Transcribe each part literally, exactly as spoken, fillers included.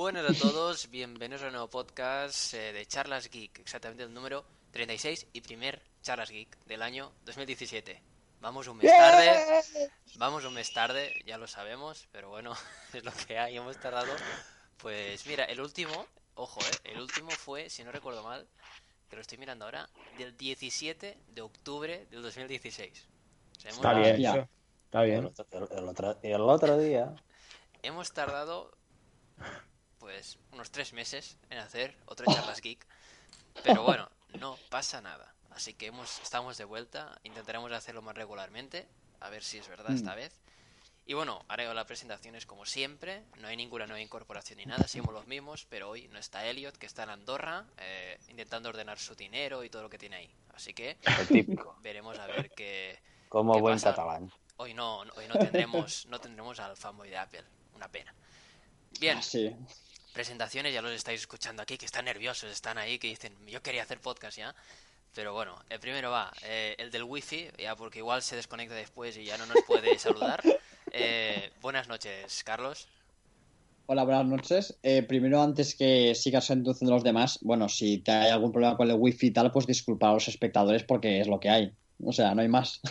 Buenas a todos, bienvenidos a un nuevo podcast eh, de Charlas Geek, exactamente el número treinta y seis y primer Charlas Geek del año dos mil diecisiete. Vamos un mes tarde, vamos un mes tarde, ya lo sabemos, pero bueno, es lo que hay, hemos tardado. Pues mira, el último, ojo, eh, el último fue, si no recuerdo mal, que lo estoy mirando ahora, del diecisiete de octubre del dos mil dieciséis. O sea, hemos, Está bien, Hostia. eso. Está El bien. otro, el- el otro- el otro día. hemos tardado pues unos tres meses en hacer otra Charlas Geek. Pero bueno, no pasa nada. Así que hemos, estamos de vuelta. Intentaremos hacerlo más regularmente. A ver si es verdad esta Mm. vez. Y bueno, haré las presentaciones como siempre. No hay ninguna nueva incorporación ni nada. Seguimos los mismos. Pero hoy no está Elliot, que está en Andorra, eh, intentando ordenar su dinero y todo lo que tiene ahí. Así que Lo típico. veremos a ver qué, Como qué buen pasa. catalán. Hoy no, hoy no tendremos, no tendremos al fanboy de Apple. Una pena. Bien, Ah, sí. presentaciones, ya los estáis escuchando aquí, que están nerviosos, están ahí, que dicen, yo quería hacer podcast ya. Pero bueno, el primero va, eh, el del wifi, ya porque igual se desconecta después y ya no nos puede saludar. Eh, buenas noches, Carlos. Hola, buenas noches. Eh, primero, antes que sigas introduciendo a los demás, bueno, si te hay algún problema con el wifi y tal, pues disculpa a los espectadores porque es lo que hay. O sea, no hay más.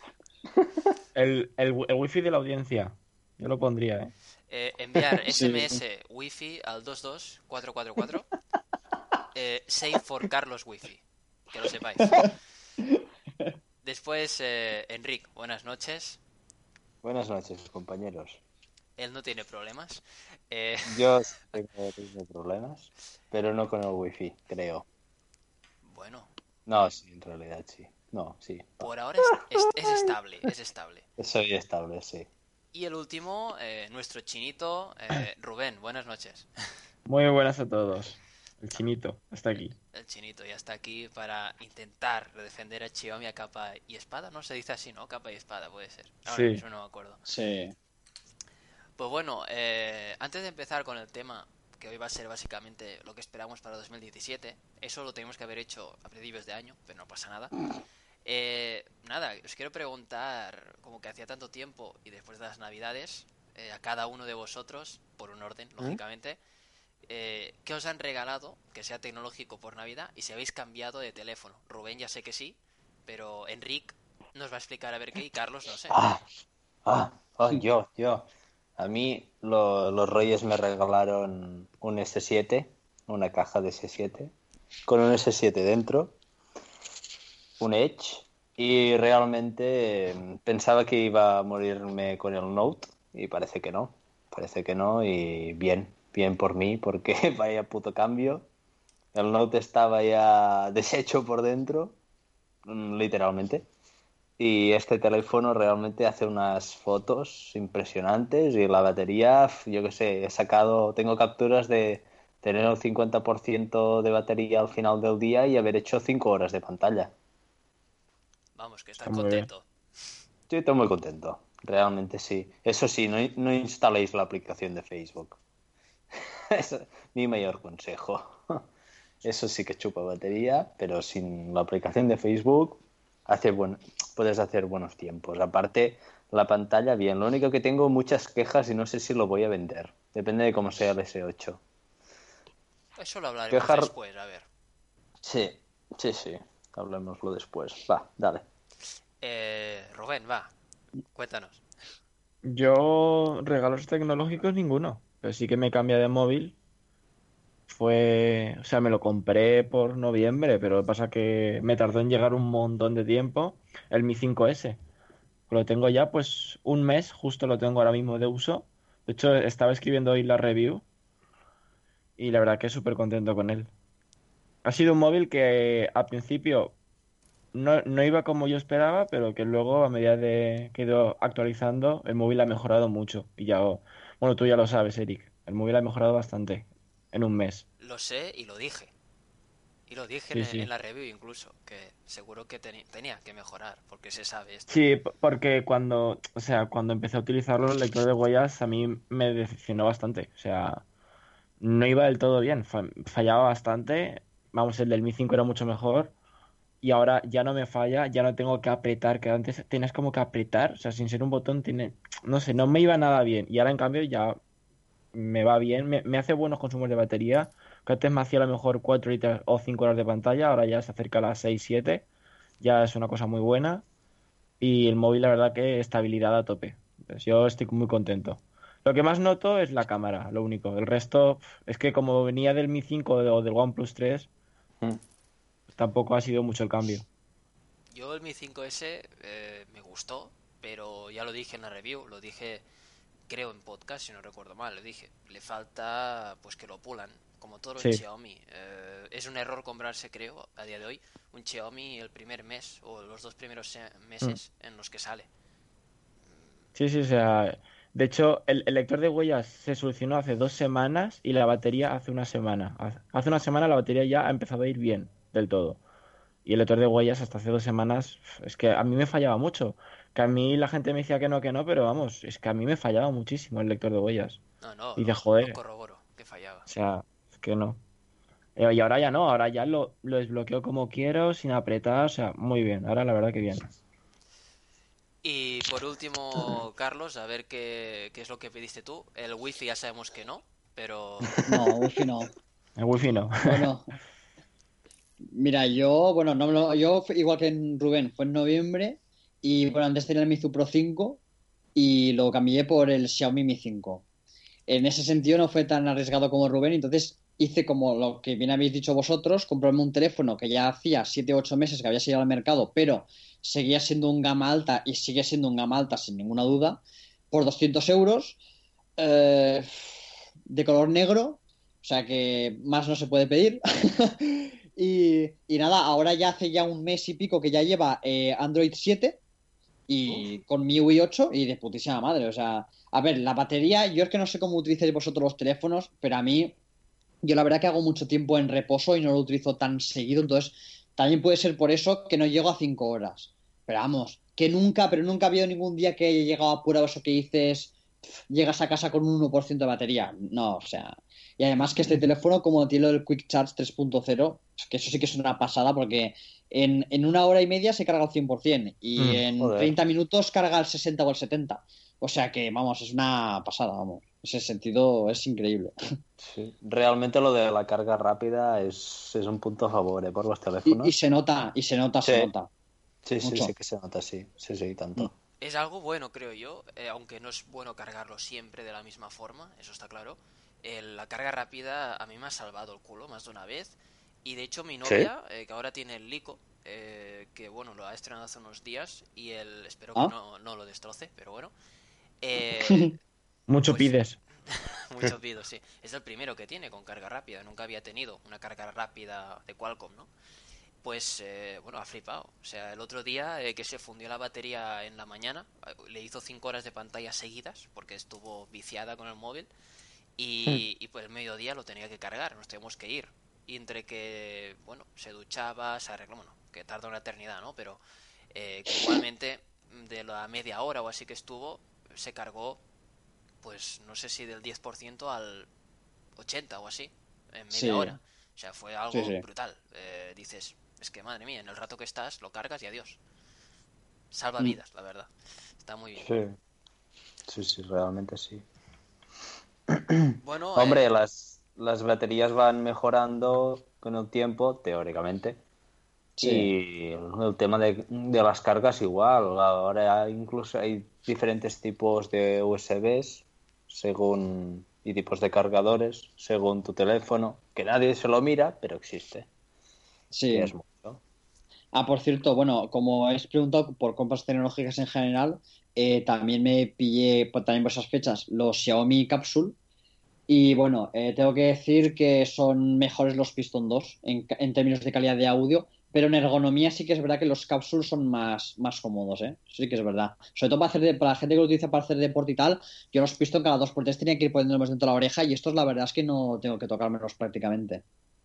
El, el, el wifi de la audiencia. Yo lo pondría, ¿eh? Eh, enviar Sí. S M S wifi al dos dos cuatro cuatro cuatro. Eh, save for Carlos wifi, que lo sepáis. Después, eh, Enric, buenas noches. Buenas noches, compañeros. Él no tiene problemas. Eh, Yo sí tengo, tengo problemas, pero no con el wifi, creo. bueno, No, sí, en realidad sí. No, sí. por ahora es, es, es estable, es estable. Soy estable, sí. Y el último, eh, nuestro chinito, eh, Rubén, buenas noches. Muy buenas a todos. El chinito, hasta aquí. El chinito ya está aquí para intentar defender a Xiaomi a capa y espada. No se dice así, ¿no? Capa y espada puede ser. Ahora Sí. mismo no me acuerdo. Sí. Pues bueno, eh, antes de empezar con el tema, que hoy va a ser básicamente lo que esperamos para dos mil diecisiete, eso lo tenemos que haber hecho a principios de año, pero no pasa nada. Eh, nada, os quiero preguntar, como que hacía tanto tiempo y después de las navidades, eh, a cada uno de vosotros, por un orden, lógicamente, eh, ¿qué os han regalado que sea tecnológico por Navidad y si habéis cambiado de teléfono? Rubén ya sé que sí, pero Enric nos va a explicar a ver qué y Carlos no sé. Ah, ah, ah, yo, yo. A mí lo- los Reyes me regalaron un ese siete, una caja de ese siete, con un ese siete dentro, un Edge, y realmente eh, pensaba que iba a morirme con el Note, y parece que no, parece que no, y bien, bien por mí, porque vaya puto cambio. El Note estaba ya deshecho por dentro, mm, literalmente. Y este teléfono realmente hace unas fotos impresionantes y la batería, f- yo qué sé, he sacado, tengo capturas de tener un cincuenta por ciento de batería al final del día y haber hecho cinco horas de pantalla. Vamos, que estás Está muy bien. contento. Yo estoy muy contento, realmente sí. Eso sí, no, no instaléis la aplicación de Facebook. Es mi mayor consejo. Eso sí que chupa batería, pero sin la aplicación de Facebook hace buen... puedes hacer buenos tiempos. Aparte, la pantalla, bien. Lo único que tengo muchas quejas y no sé si lo voy a vender. Depende de cómo sea el ese ocho. Eso lo hablaremos Quejar... después, a ver. Sí, sí, sí. Hablemoslo después. Va, dale. Eh, Rubén, va, cuéntanos. Yo, regalos tecnológicos ninguno. Pero sí que me cambia de móvil. Fue. O sea, me lo compré por noviembre, pero lo que pasa que me tardó en llegar un montón de tiempo. El Mi cinco ese. Lo tengo ya, pues, un mes, justo lo tengo ahora mismo de uso. De hecho, estaba escribiendo hoy la review y la verdad que súper contento con él. Ha sido un móvil que al principio no, no iba como yo esperaba, pero que luego a medida de que he ido actualizando, el móvil ha mejorado mucho. Y ya, bueno, tú ya lo sabes, Eric, el móvil ha mejorado bastante en un mes. Lo sé y lo dije. Y lo dije en, Sí, en sí. la review incluso, que seguro que teni- tenía que mejorar, porque se sabe esto. Sí, p- porque cuando, o sea, cuando empecé a utilizarlo, el lector de huellas a mí me decepcionó bastante. O sea, no iba del todo bien, fa- fallaba bastante. Vamos, el del Mi cinco era mucho mejor. Y ahora ya no me falla, ya no tengo que apretar, que antes tenías como que apretar, o sea, sin ser un botón, tiene, no sé, no me iba nada bien. Y ahora en cambio ya me va bien, me, me hace buenos consumos de batería, que antes me hacía a lo mejor cuatro horitas o cinco horas de pantalla, ahora ya se acerca a las seis siete, ya es una cosa muy buena. Y el móvil, la verdad que estabilidad a tope. Pues yo estoy muy contento. Lo que más noto es la cámara, lo único. El resto, pf, es que como venía del Mi cinco o del OnePlus tres, Mm. tampoco ha sido mucho el cambio. Yo el Mi cinco ese eh, me gustó, pero ya lo dije en la review, lo dije creo en podcast, si no recuerdo mal, lo dije, le falta pues que lo pulan, como todo en Sí, Xiaomi. Eh, es un error comprarse, creo, a día de hoy, un Xiaomi el primer mes o los dos primeros se- mm, meses en los que sale. sí, sí, o sea, de hecho, el, el lector de huellas se solucionó hace dos semanas y la batería hace una semana. Hace hace una semana la batería ya ha empezado a ir bien del todo. Y el lector de huellas hasta hace dos semanas, pf, es que a mí me fallaba mucho. Que a mí la gente me decía que no, que no, pero vamos, es que a mí me fallaba muchísimo el lector de huellas. No, no, Y de lo, lo joder, corroboro, que fallaba. o sea, es que no. Eh, Y ahora ya no, ahora ya lo, lo desbloqueo como quiero, sin apretar, o sea, muy bien, ahora la verdad que bien. Y por último, Carlos, a ver qué, qué es lo que pediste tú. El wifi ya sabemos que no, pero No, wifi no. El wifi no. Bueno, mira, yo, bueno, no me lo- yo fue igual que en Rubén, fue en noviembre y bueno, antes tenía el Mizu Pro cinco y lo cambié por el Xiaomi Mi cinco. En ese sentido no fue tan arriesgado como Rubén, entonces hice como lo que bien habéis dicho vosotros, comprarme un teléfono que ya hacía siete u ocho meses que había salido al mercado, pero seguía siendo un gama alta y sigue siendo un gama alta sin ninguna duda, por doscientos euros, eh, de color negro, o sea que más no se puede pedir. Y, y nada, ahora ya hace ya un mes y pico que ya lleva eh, Android siete uf, y con MIUI ocho y de putísima madre. O sea, a ver, la batería, yo es que no sé cómo utilizáis vosotros los teléfonos, pero a mí, yo la verdad que hago mucho tiempo en reposo y no lo utilizo tan seguido, entonces también puede ser por eso que no llego a cinco horas. Pero vamos, que nunca, pero nunca ha habido ningún día que haya llegado a pura eso que dices, llegas a casa con un uno por ciento de batería. No, o sea. Y además que este teléfono, como tiene lo del Quick Charge tres punto cero, que eso sí que es una pasada porque en, en una hora y media se carga al cien por ciento y Mm. en Joder. treinta minutos carga al sesenta o al setenta. O sea que, vamos, es una pasada, vamos. En ese sentido es increíble. Sí. Realmente lo de la carga rápida es, es un punto a favor, ¿eh? Por los Y, y teléfonos. se nota, y se nota, se Sí, nota. sí, sí, sí Mucho. que se nota, sí. Sí, sí, Mm. tanto. es algo bueno, creo yo, eh, aunque no es bueno cargarlo siempre de la misma forma, eso está claro. Eh, la carga rápida a mí me ha salvado el culo más de una vez. Y de hecho mi Sí. novia, eh, que ahora tiene el Lico, eh, que bueno, lo ha estrenado hace unos días y él espero que ¿Ah? no, no lo destroce, pero bueno. Eh, Mucho pues pides. mucho pido, sí. Es el primero que tiene con carga rápida. Nunca había tenido una carga rápida de Qualcomm, ¿no? Pues, eh, bueno, ha flipado. O sea, el otro día eh, que se fundió la batería en la mañana, eh, le hizo cinco horas de pantalla seguidas porque estuvo viciada con el móvil y, y pues el mediodía lo tenía que cargar, nos teníamos que ir. Y entre que, bueno, se duchaba, se arregló, bueno, que tarda una eternidad, ¿no? Pero eh, que igualmente de la media hora o así que estuvo, se cargó, pues no sé si del diez por ciento al ochenta o así, en media Sí, hora. O sea, fue sí, algo sí. brutal. Eh, dices, es que madre mía, en el rato que estás, lo cargas y adiós. Salva Mm. vidas, la verdad. Está muy bien. Sí, sí, sí, realmente sí. Bueno, Hombre, eh, las, las baterías van mejorando con el tiempo, teóricamente. Sí, Y el tema de, de las cargas igual. Ahora incluso hay diferentes tipos de U S Bs según y tipos de cargadores según tu teléfono, que nadie se lo mira, pero existe. Que es sí. mucho. Ah, por cierto, bueno, como habéis preguntado por compras tecnológicas en general, eh, también me pillé, pues, también por esas fechas, los Xiaomi Capsule. Y bueno, eh, tengo que decir que son mejores los Piston dos en, ca- en términos de calidad de audio, pero en ergonomía sí que es verdad que los Capsule son más, más cómodos, ¿eh? Sí que es verdad. Sobre todo para, hacer de- para la gente que lo utiliza para hacer deporte y tal, yo los Piston cada dos por tres tenía que ir poniéndolos dentro de la oreja y estos la verdad es que no tengo que tocármelos prácticamente.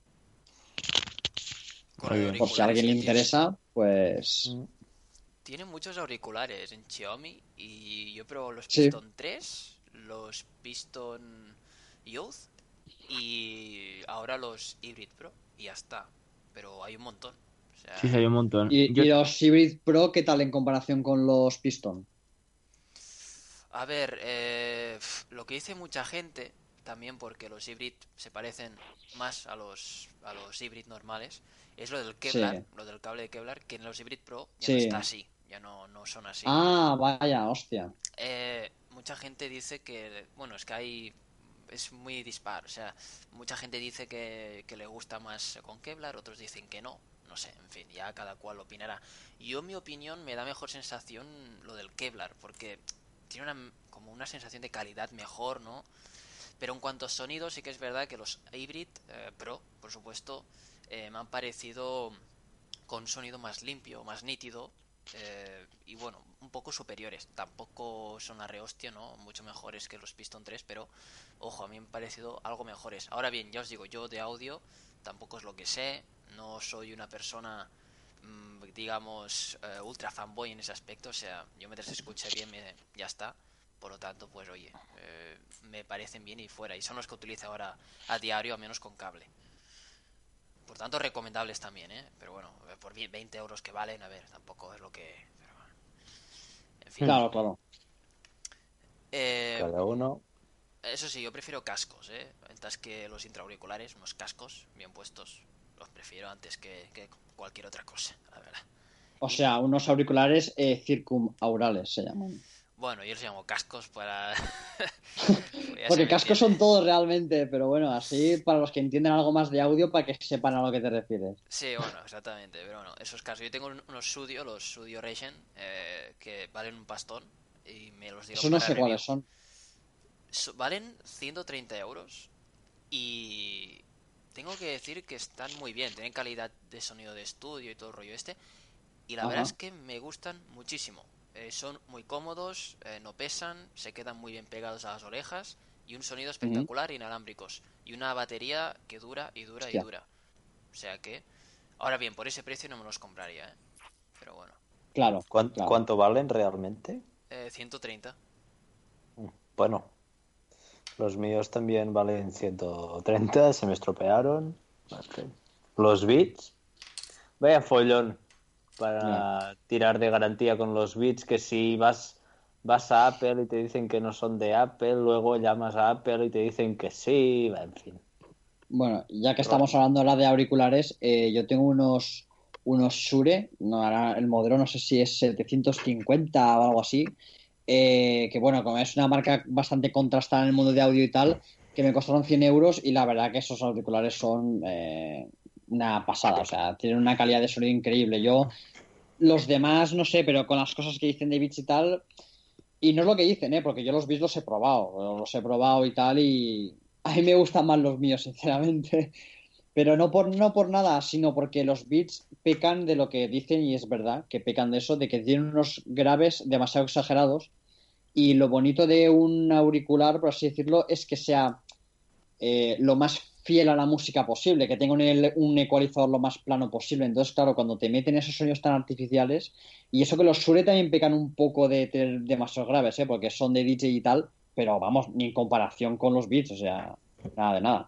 con Muy los bien. Por si a auriculares alguien le que tiene. interesa, pues Mm. Tiene muchos auriculares en Xiaomi y yo pruebo los sí, Piston tres, los Piston Youth y ahora los Hybrid Pro y ya está. Pero hay un montón. O Sí, sí, sea, hay un montón. Y, Yo, y los Hybrid Pro, ¿qué tal en comparación con los Piston? a ver, eh, pf, lo que dice mucha gente, también porque los hybrid se parecen más a los a los hybrid normales, es lo del Kevlar, Sí. lo del cable de Kevlar, que en los hybrid Pro ya no Sí. está así, ya no, no son así. Ah, vaya, hostia. Eh, mucha gente dice que, bueno, es que hay, es muy dispar, o sea, mucha gente dice que, que le gusta más con Kevlar, otros dicen que no, no sé, en fin, ya cada cual opinará. Yo, en mi opinión, me da mejor sensación lo del Kevlar, porque tiene una, como una sensación de calidad mejor, ¿no? Pero en cuanto a sonido, sí que es verdad que los Hybrid eh, Pro, por supuesto, eh, me han parecido con un sonido más limpio, más nítido, eh, y bueno, un poco superiores. Tampoco son la rehostia, ¿no? Mucho mejores que los Piston tres, pero ojo, a mí me han parecido algo mejores. Ahora bien, ya os digo, yo de audio tampoco es lo que sé, no soy una persona, mmm, digamos, uh, ultra fanboy en ese aspecto, o sea, yo mientras escuche bien me, ya está. Por lo tanto, pues oye, eh, me parecen bien y fuera. Y son los que utilizo ahora a diario, a menos con cable. Por tanto, recomendables también, ¿eh? Pero bueno, por veinte euros que valen, a ver, tampoco es lo que... Pero bueno, en fin. Claro, claro. Eh, Cada uno. eso sí, yo prefiero cascos, ¿eh? Antes que los intraauriculares, unos cascos bien puestos. Los prefiero antes que, que cualquier otra cosa, la verdad. O Y, sea, unos auriculares eh, circumaurales se llaman. bueno, yo los llamo cascos para... Ya se Porque me cascos entiende. son todos realmente, pero bueno, así para los que entienden algo más de audio, para que sepan a lo que te refieres. Sí, bueno, exactamente, pero bueno, esos casos. Yo tengo un- unos Studio, los Studio Regen, eh, que valen un pastón y me los dieron Eso no para sé review. cuáles son. So- valen ciento treinta euros y tengo que decir que están muy bien, tienen calidad de sonido de estudio y todo el rollo este, y la verdad es Ajá. que me gustan muchísimo. Eh, son muy cómodos, eh, no pesan, se quedan muy bien pegados a las orejas y un sonido Ujú. espectacular, inalámbricos, y una batería que dura y dura y Hostia. dura. O sea que, ahora bien, por ese precio no me los compraría, ¿eh? Pero bueno, Claro, ¿Cuán- claro. ¿Cuánto valen realmente? eh, ciento treinta. Mm, Bueno, los míos también valen ciento treinta, se me estropearon. Ok. Los Beats, vaya follón Ya. para tirar de garantía con los Beats, que si vas, vas a Apple y te dicen que no son de Apple, luego llamas a Apple y te dicen que sí, va, en fin. Bueno, ya que estamos Rollo. hablando ahora de auriculares, eh, yo tengo unos, unos Shure, no, ahora el modelo no sé si es setecientos cincuenta o algo así, eh, que bueno, como es una marca bastante contrastada en el mundo de audio y tal, que me costaron cien euros y la verdad que esos auriculares son eh, una pasada, o sea, tienen una calidad de sonido increíble. Yo, los demás, no sé, pero con las cosas que dicen de Beats y tal, y no es lo que dicen, ¿eh? Porque yo los Beats los he probado, los he probado y tal, y a mí me gustan más los míos, sinceramente. Pero no por, no por nada, sino porque los Beats pecan de lo que dicen, y es verdad que pecan de eso, de que tienen unos graves demasiado exagerados. Y lo bonito de un auricular, por así decirlo, es que sea eh, lo más fiel a la música posible, que tenga un, un ecualizador lo más plano posible. Entonces, claro, cuando te meten esos sonidos tan artificiales, y eso que los Shure también pecan un poco de tener demasiado graves, ¿eh? Porque son de D J y tal, pero vamos, ni en comparación con los Beats, o sea, nada de nada.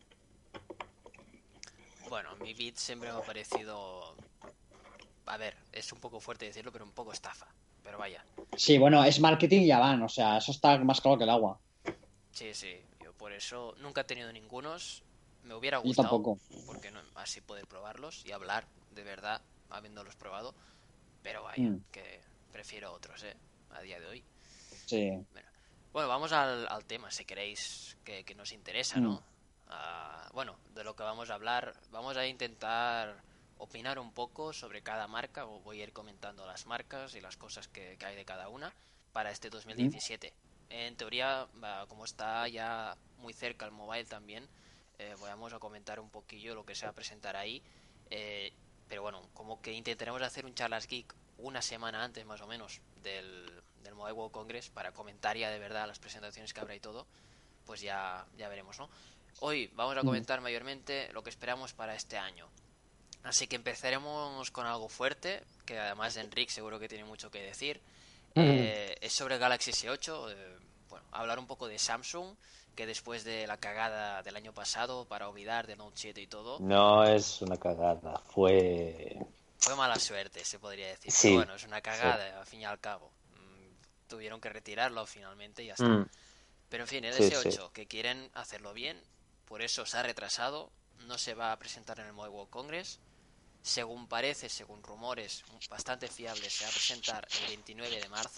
Bueno, mi beat siempre me ha parecido... A ver, es un poco fuerte decirlo, pero un poco estafa. Pero vaya. Sí, bueno, es marketing y ya van, o sea, eso está más claro que el agua. Sí, sí, yo por eso nunca he tenido ningunos. Me hubiera Yo gustado, tampoco. porque no, así poder probarlos y hablar de verdad habiéndolos probado. Pero vaya, Mm, que prefiero otros, ¿eh? A día de hoy. sí. Bueno, bueno vamos al, al tema, si queréis, que, que nos interesa, Mm, ¿no? Ah, bueno, de lo que vamos a hablar, vamos a intentar opinar un poco sobre cada marca, o voy a ir comentando las marcas y las cosas que, que hay de cada una para este mm, dos mil diecisiete. En teoría, va, como está ya muy cerca el mobile también, eh, vamos a comentar un poquillo lo que se va a presentar ahí. eh, pero bueno, como que intentaremos hacer un charlas geek una semana antes más o menos del, del Mobile World Congress para comentar ya de verdad las presentaciones que habrá y todo, pues ya, ya veremos, ¿no? Hoy vamos a mm. comentar mayormente lo que esperamos para este año. Así que empezaremos con algo fuerte, que además de Enric seguro que tiene mucho que decir. Eh, es sobre Galaxy S ocho. Eh, bueno, hablar un poco de Samsung, que después de la cagada del año pasado para olvidar de Note siete y todo, No es una cagada, fue... fue mala suerte, se podría decir. Pero Sí, bueno, es una sí. cagada, al fin y al cabo. Mm, tuvieron que retirarlo finalmente y ya está. Mm. Pero en fin, el Sí, ese ocho, sí. que quieren hacerlo bien, por eso se ha retrasado, no se va a presentar en el Mobile World Congress. Según parece, según rumores bastante fiables, se va a presentar el veintinueve de marzo.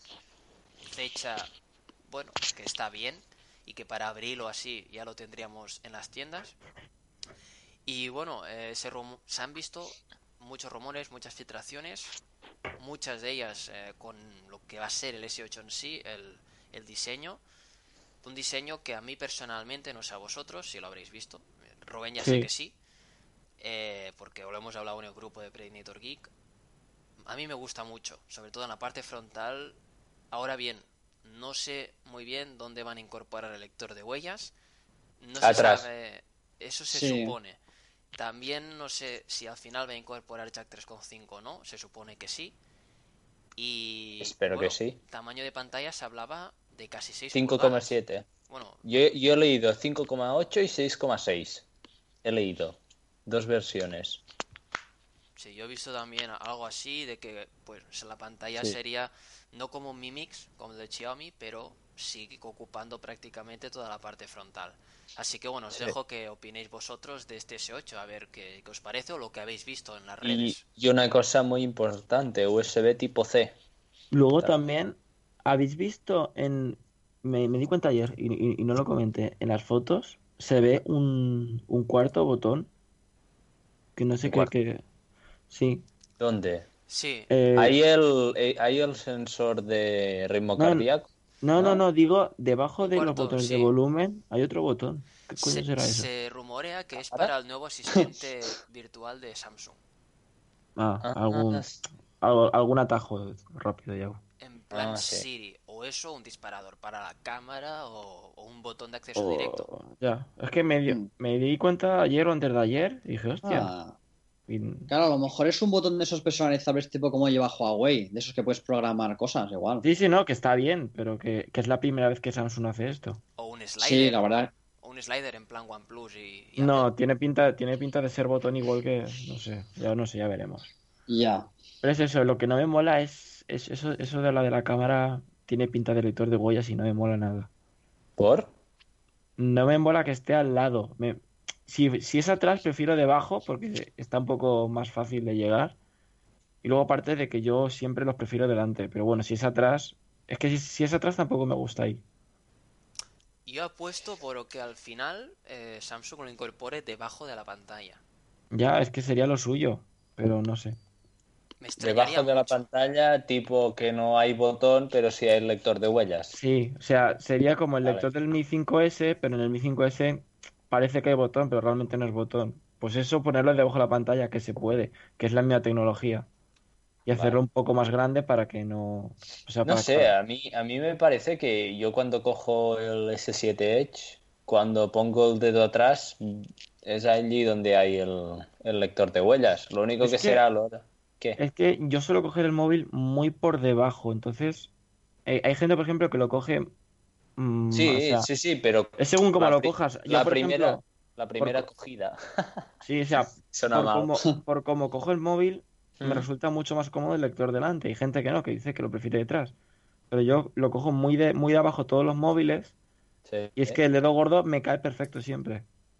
Fecha, bueno, que está bien y que para abril o así ya lo tendríamos en las tiendas. Y bueno, eh, se, rum- se han visto muchos rumores, muchas filtraciones, muchas de ellas eh, con lo que va a ser el ese ocho en sí, el, el diseño. Un diseño que a mí personalmente, no sé a vosotros, si lo habréis visto. Rubén ya sé Sí. que sí, eh, porque lo hemos hablado en el grupo de Predator Geek. A mí me gusta mucho, sobre todo en la parte frontal. Ahora bien, no sé muy bien dónde van a incorporar el lector de huellas. No se Atrás. sabe, eso se Sí. supone. También no sé si al final va a incorporar jack tres coma cinco o no, se supone que sí. Y Espero bueno, que sí. tamaño de pantalla se hablaba de casi seis cinco coma pulgadas. siete. Bueno, Yo, yo he leído cinco coma ocho y seis coma seis. He leído. Dos versiones. sí, yo he visto también algo así de que pues la pantalla Sí. sería no como un Mi Mix, como el de Xiaomi, pero sí ocupando prácticamente toda la parte frontal. Así que bueno, os Sí. dejo que opinéis vosotros de este ese ocho, a ver qué, qué os parece o lo que habéis visto en las Y, redes. y una cosa muy importante, U S B tipo C. Luego Ta- también, ¿habéis visto en... Me, me di cuenta ayer y, y- y no lo comenté. En las fotos se ve un, un cuarto botón que no sé un qué... cuarto. qué- Sí. ¿Dónde? Sí, Eh, ¿Hay el, eh, hay el sensor de ritmo no, cardíaco? no, no, ¿No? no, digo, debajo un de los cuarto, botones de sí. volumen hay otro botón. ¿Qué coño Se, será eso? se rumorea que es ¿Ahora? para el nuevo asistente virtual de Samsung. Ah, Ah, algún, algo- algún atajo rápido ya. En plan ah, sí. Siri, o eso, un disparador para la cámara, o, o un botón de acceso directo. Oh, ya, es que me, dio- Mm. me di cuenta ayer o antes de ayer y dije, hostia. Ah, Y- claro, a lo mejor es un botón de esos personalizables tipo como lleva Huawei, de esos que puedes programar cosas, igual. Sí, sí, no, que está bien, pero que, que es la primera vez que Samsung hace esto. O un Sí, slider, la verdad. o un slider en plan OnePlus y, y Apple. No, tiene pinta, tiene pinta de ser botón igual que, no sé, ya no sé, ya veremos. Ya. Pero es eso, lo que no me mola es, es eso, eso de la de la cámara tiene pinta de lector de huellas y no me mola nada. ¿Por? No me mola que esté al lado. Me- si, si es atrás, prefiero debajo porque está un poco más fácil de llegar. Y luego aparte de que yo siempre los prefiero delante. Pero bueno, si es atrás, es que si, si es atrás tampoco me gusta ahí. Yo apuesto por que al final eh, Samsung lo incorpore debajo de la pantalla. Ya, es que sería lo suyo, pero no sé. Me extrañaría Debajo de la mucho. pantalla, tipo que no hay botón, pero sí hay lector de huellas. Sí, o sea, sería como el Vale. lector del Mi cinco ese, pero en el Mi cinco ese parece que hay botón, pero realmente no es botón. Pues eso, ponerlo debajo de la pantalla, que se puede, que es la misma tecnología. Y hacerlo Vale. un poco más grande para que no... O sea, No para... sé, a mí, a mí me parece que yo cuando cojo el ese siete Edge, cuando pongo el dedo atrás, es allí donde hay el, el lector de huellas. Lo único Es que que, será lo... ¿Qué? es que yo suelo coger el móvil muy por debajo, entonces eh, hay gente, por ejemplo, que lo coge, mm, o Sí, sea, sí, sí, pero es según cómo la, lo pri- cojas. Yo, la por primera, ejemplo, la por, primera co- cogida sí, o sea, suena por mal. cómo, por cómo cojo el móvil, me Mm, resulta mucho más cómodo el lector delante. Hay gente que no, que dice que lo prefiere detrás. Pero yo lo cojo muy de, muy de abajo todos los móviles sí. y es que el dedo gordo me cae perfecto siempre.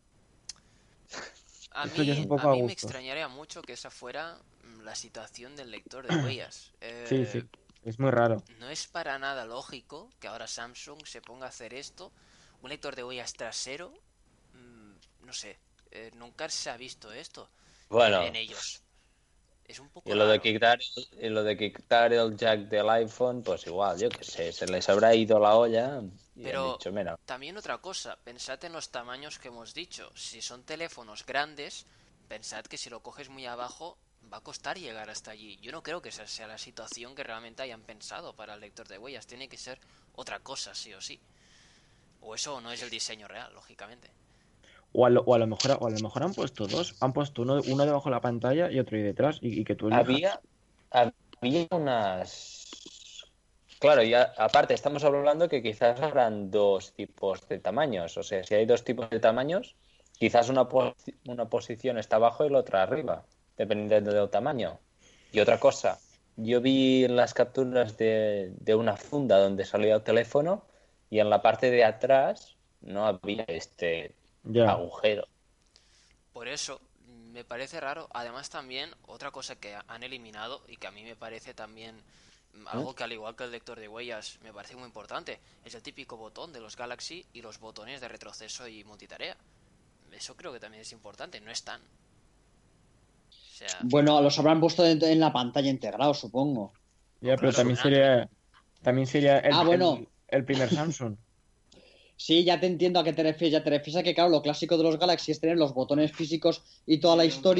A Esto ya es mí, un a poco a mí me gustos. extrañaría mucho que esa fuera mm, la situación del lector de huellas. Sí, Eh, sí, es muy raro. no es para nada lógico que ahora Samsung se ponga a hacer esto. Un lector de huellas trasero, mm, no sé, eh, nunca se ha visto esto en, en Bueno, ellos. Es un poco y lo de raro. quitar, y lo de quitar el jack del iPhone, pues igual, yo qué sé, se les habrá ido la olla y han Pero dicho, mira, también otra cosa, pensad en los tamaños que hemos dicho. Si son teléfonos grandes, pensad que si lo coges muy abajo va a costar llegar hasta allí. Yo no creo que esa sea la situación que realmente hayan pensado para el lector de huellas. Tiene que ser otra cosa, sí o sí. O eso no es el diseño real, lógicamente. O a lo, o a lo mejor, o a lo mejor han puesto dos. Han puesto uno, uno debajo de la pantalla y otro ahí detrás y, y que tú elijas. había, había unas... Claro, ya aparte estamos hablando que quizás habrán dos tipos de tamaños, o sea, si hay dos tipos de tamaños, quizás una, posi- una posición está abajo y la otra arriba, dependiendo del tamaño. Y otra cosa, yo vi las capturas de, de una funda donde salía el teléfono y en la parte de atrás no había este Ya. agujero. Por eso me parece raro. Además también otra cosa que han eliminado y que a mí me parece también mm, ¿Eh? algo que al igual que el lector de huellas me parece muy importante, es el típico botón de los Galaxy y los botones de retroceso y multitarea. Eso creo que también es importante, no están. O sea, Bueno, los habrán puesto dentro- en la pantalla integrado, supongo. no, Ya, pero claro, también suena a mí. sería, también sería el, Ah, bueno, el, el primer Samsung. sí, ya te entiendo a qué te refieres. Ya te refieres a que, claro, lo clásico de los Galaxy es tener los botones físicos y toda la historia.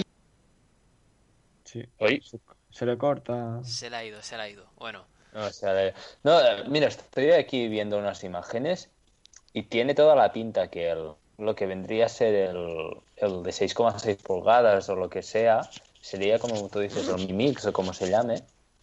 Sí. Oye, Se, se le corta. Se le ha ido, se le ha ido. Bueno, no, o sea, de- no, eh, mira, estoy aquí viendo unas imágenes y tiene toda la pinta que el, lo que vendría a ser el, el de seis coma seis pulgadas o lo que sea, sería como tú dices, el Mi Mix o como se llame,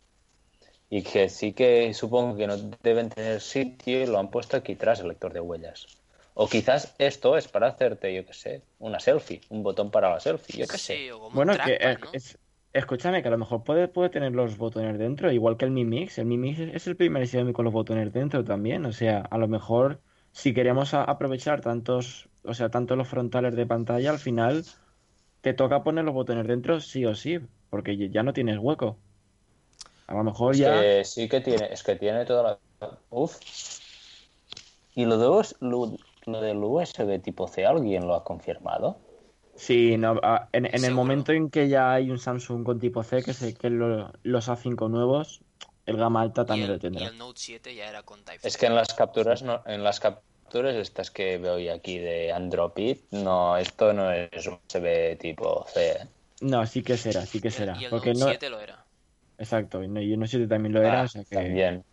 y que sí que supongo que no deben tener sitio y lo han puesto aquí atrás, el lector de huellas. O quizás esto es para hacerte, yo qué sé, una selfie, un botón para la selfie, yo qué sé. sí, o como un Bueno, que trackpad, eh, ¿no? es, escúchame, que a lo mejor puede, puede tener los botones dentro, igual que el Mi Mix. El Mi Mix es, es el primer Xiaomi con los botones dentro también. O sea, a lo mejor si queremos a- aprovechar tantos, o sea, tanto los frontales de pantalla, al final te toca poner los botones dentro sí o sí, porque ya ya no tienes hueco. A lo mejor Es ya, que sí que tiene, es que tiene toda la... Uf. ¿Y lo, de, us- lo, lo del U S B tipo C alguien lo ha confirmado? sí, no, a- en, en el Seguro. momento en que ya hay un Samsung con tipo C, que sé que lo- los A cinco nuevos, el gama alta Y también lo el, y tendrá. el Note siete ya era con Es Type-C. que en las Sí. capturas, no, en las capturas estas que veo yo aquí de Android, no, esto no es U S B tipo C. ¿Eh? No, sí que será, sí que Y el, y será. el Porque Note no, siete lo era. exacto, y no, y no sé si también lo era, o Ah, sea que también,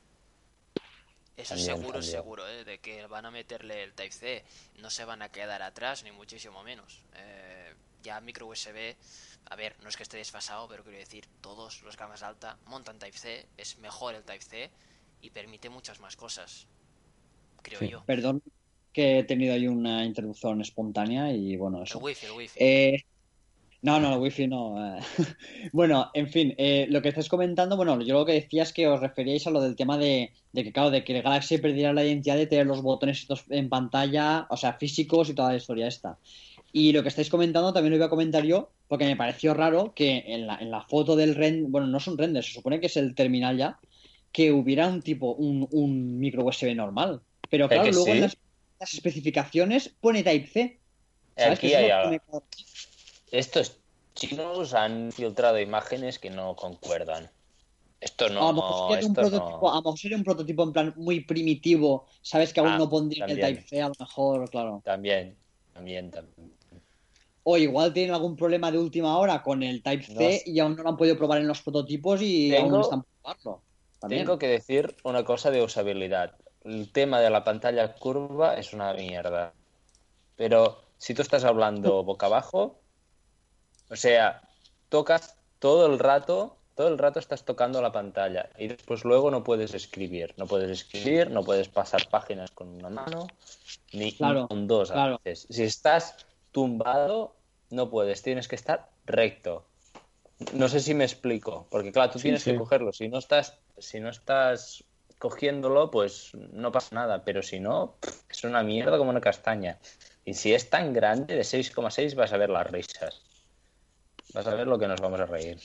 Eso también, seguro, también. seguro, ¿eh? De que van a meterle el Type-C. No se van a quedar atrás, ni muchísimo menos. Eh, ya micro U S B, a ver, no es que esté desfasado, pero quiero decir, todos los gamas alta montan Type-C, es mejor el Type-C y permite muchas más cosas, creo sí. yo. Perdón que he tenido ahí una interrupción espontánea y bueno, El eso. wifi, el wifi. Eh, no, no, el wifi no. eh. Bueno, en fin, eh, lo que estáis comentando, bueno, yo lo que decía es que os referíais a lo del tema de, de que, claro, de que el Galaxy perdiera la identidad de tener los botones estos en pantalla, o sea, físicos y toda la historia esta. Y lo que estáis comentando también lo iba a comentar yo, porque me pareció raro que en la, en la foto del render, bueno, no es un render, se supone que es el terminal ya, que hubiera un tipo, un, un micro U S B normal. Pero ¿Eh claro, que luego en sí? las, las especificaciones pone Type-C, ¿sabes? Que Aquí eso es hay lo que algo. me... Estos chinos han filtrado imágenes que no concuerdan. Esto A lo mejor no, sería un esto prototipo, no. a lo mejor sería un prototipo en plan muy primitivo, ¿sabes? Que aún Ah, no pondría el también, Type-C, a lo mejor, claro. también, también, también. O igual tienen algún problema de última hora con el No, Type-C y aún no lo han podido probar en los prototipos y aún tengo, están por probarlo. tengo También. que decir una cosa de usabilidad. El tema de la pantalla curva es una mierda. Pero si tú estás hablando boca abajo, o sea, tocas todo el rato, todo el rato estás tocando la pantalla y después luego no puedes escribir. No puedes escribir, no puedes pasar páginas con una mano, ni Claro, con dos a claro. veces. Si estás tumbado, no puedes, tienes que estar recto. No sé si me explico, porque claro, tú Sí, tienes que sí. cogerlo. Si no estás, si no estás cogiéndolo, pues no pasa nada. Pero si no, pff, es una mierda como una castaña. Y si es tan grande, de seis coma seis, vas a ver las risas. Vas a ver lo que nos vamos a reír.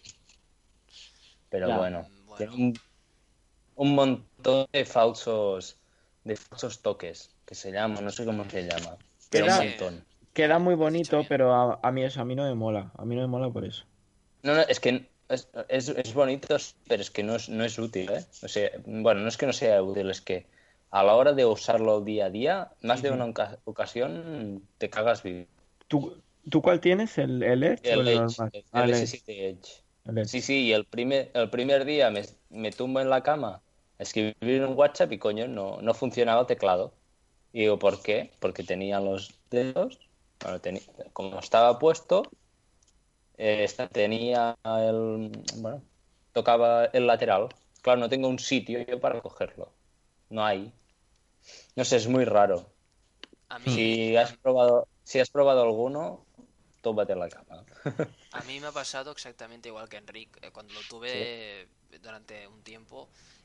Pero Ya. bueno, Mm, tiene bueno, un, un montón de falsos, de falsos toques, que se llaman, no sé cómo se llama, pero un sí, Queda, montón. queda muy lo has dicho bonito, bien. pero a, a mí eso, a mí no me mola. A mí no me mola por eso. No, no, es que es, es, es bonito, pero es que no es, no es útil, ¿eh? O sea, bueno, no es que no sea útil, es que a la hora de usarlo día a día, más de una Ujú. oca- ocasión te cagas vivo. ¿Tú, tú cuál tienes? ¿El, el Edge o El el Edge, normal? Ah, el el s Edge. siete Edge. El Sí, Edge. sí, y el primer, el primer día me, me tumbo en la cama a escribir un WhatsApp y coño, no, no funcionaba el teclado. Y digo, ¿por qué? Porque tenía los dedos, bueno, tenía- como estaba puesto, eh, esta- tenía el, bueno, tocaba el lateral. Claro, no tengo un sitio yo para cogerlo. No hay. No sé, es muy raro. A Hmm. mí, Si a, has probado, si has probado alguno, tómate en la cama. a mí me ha pasado exactamente igual que Enric. Eh, Cuando lo Sí. tuve durante un tiempo,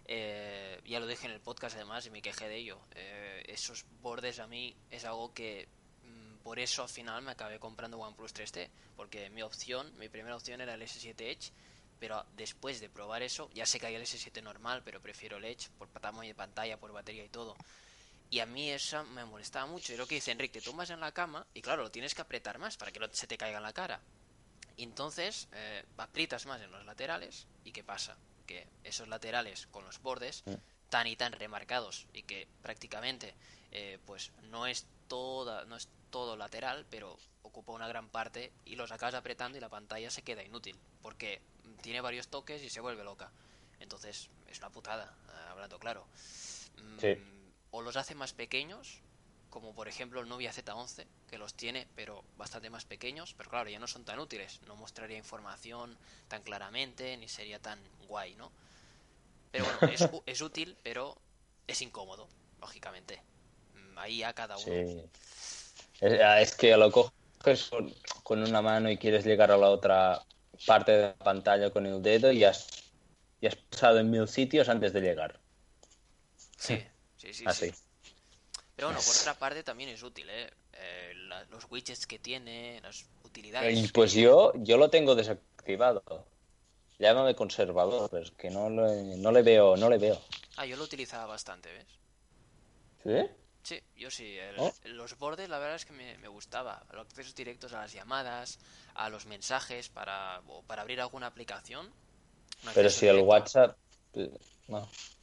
Eh, ya lo dije en el podcast además y me quejé de ello. Eh, esos bordes a mí es algo que mm, por eso al final me acabé comprando OnePlus tres T, porque mi opción, mi primera opción era el ese siete Edge, pero después de probar eso, ya sé que hay el ese siete normal, pero prefiero el Edge por tamaño de pantalla, por batería y todo. Y a mí esa me molestaba mucho. Y lo que dice Enrique, te tumbas en la cama y claro, lo tienes que apretar más para que no se te caiga en la cara. Y entonces eh, aprietas más en los laterales. ¿Y qué pasa? Que esos laterales con los bordes tan y tan remarcados y que prácticamente eh, pues no es toda, no es todo lateral, pero ocupa una gran parte y los acabas apretando y la pantalla se queda inútil porque tiene varios toques y se vuelve loca. Entonces es una putada, eh, hablando claro. Mm, Sí. O los hace más pequeños, como por ejemplo el Nubia Z once, que los tiene, pero bastante más pequeños, pero claro, ya no son tan útiles, no mostraría información tan claramente, ni sería tan guay, ¿no? Pero bueno, es, es útil, pero es incómodo, lógicamente. Ahí a cada uno. Sí. Es, es que lo coges con, con una mano y quieres llegar a la otra parte de la pantalla con el dedo y has, y has pasado en mil sitios antes de llegar. Sí, sí, sí, Así. sí. Pero bueno, por otra parte también es útil, ¿eh? Eh, la- los widgets que tiene, las utilidades. Y que pues tiene. yo, yo lo tengo desactivado. Llámame conservador, pero es que no le, no le veo, no le veo. Ah, yo lo utilizaba bastante, ¿ves? ¿Sí? Sí, yo sí. El- ¿Oh? los bordes, la verdad es que me, me gustaba. Los accesos directos a las llamadas, a los mensajes, para, o para abrir alguna aplicación. Un Pero acceso si el directo. WhatsApp... No.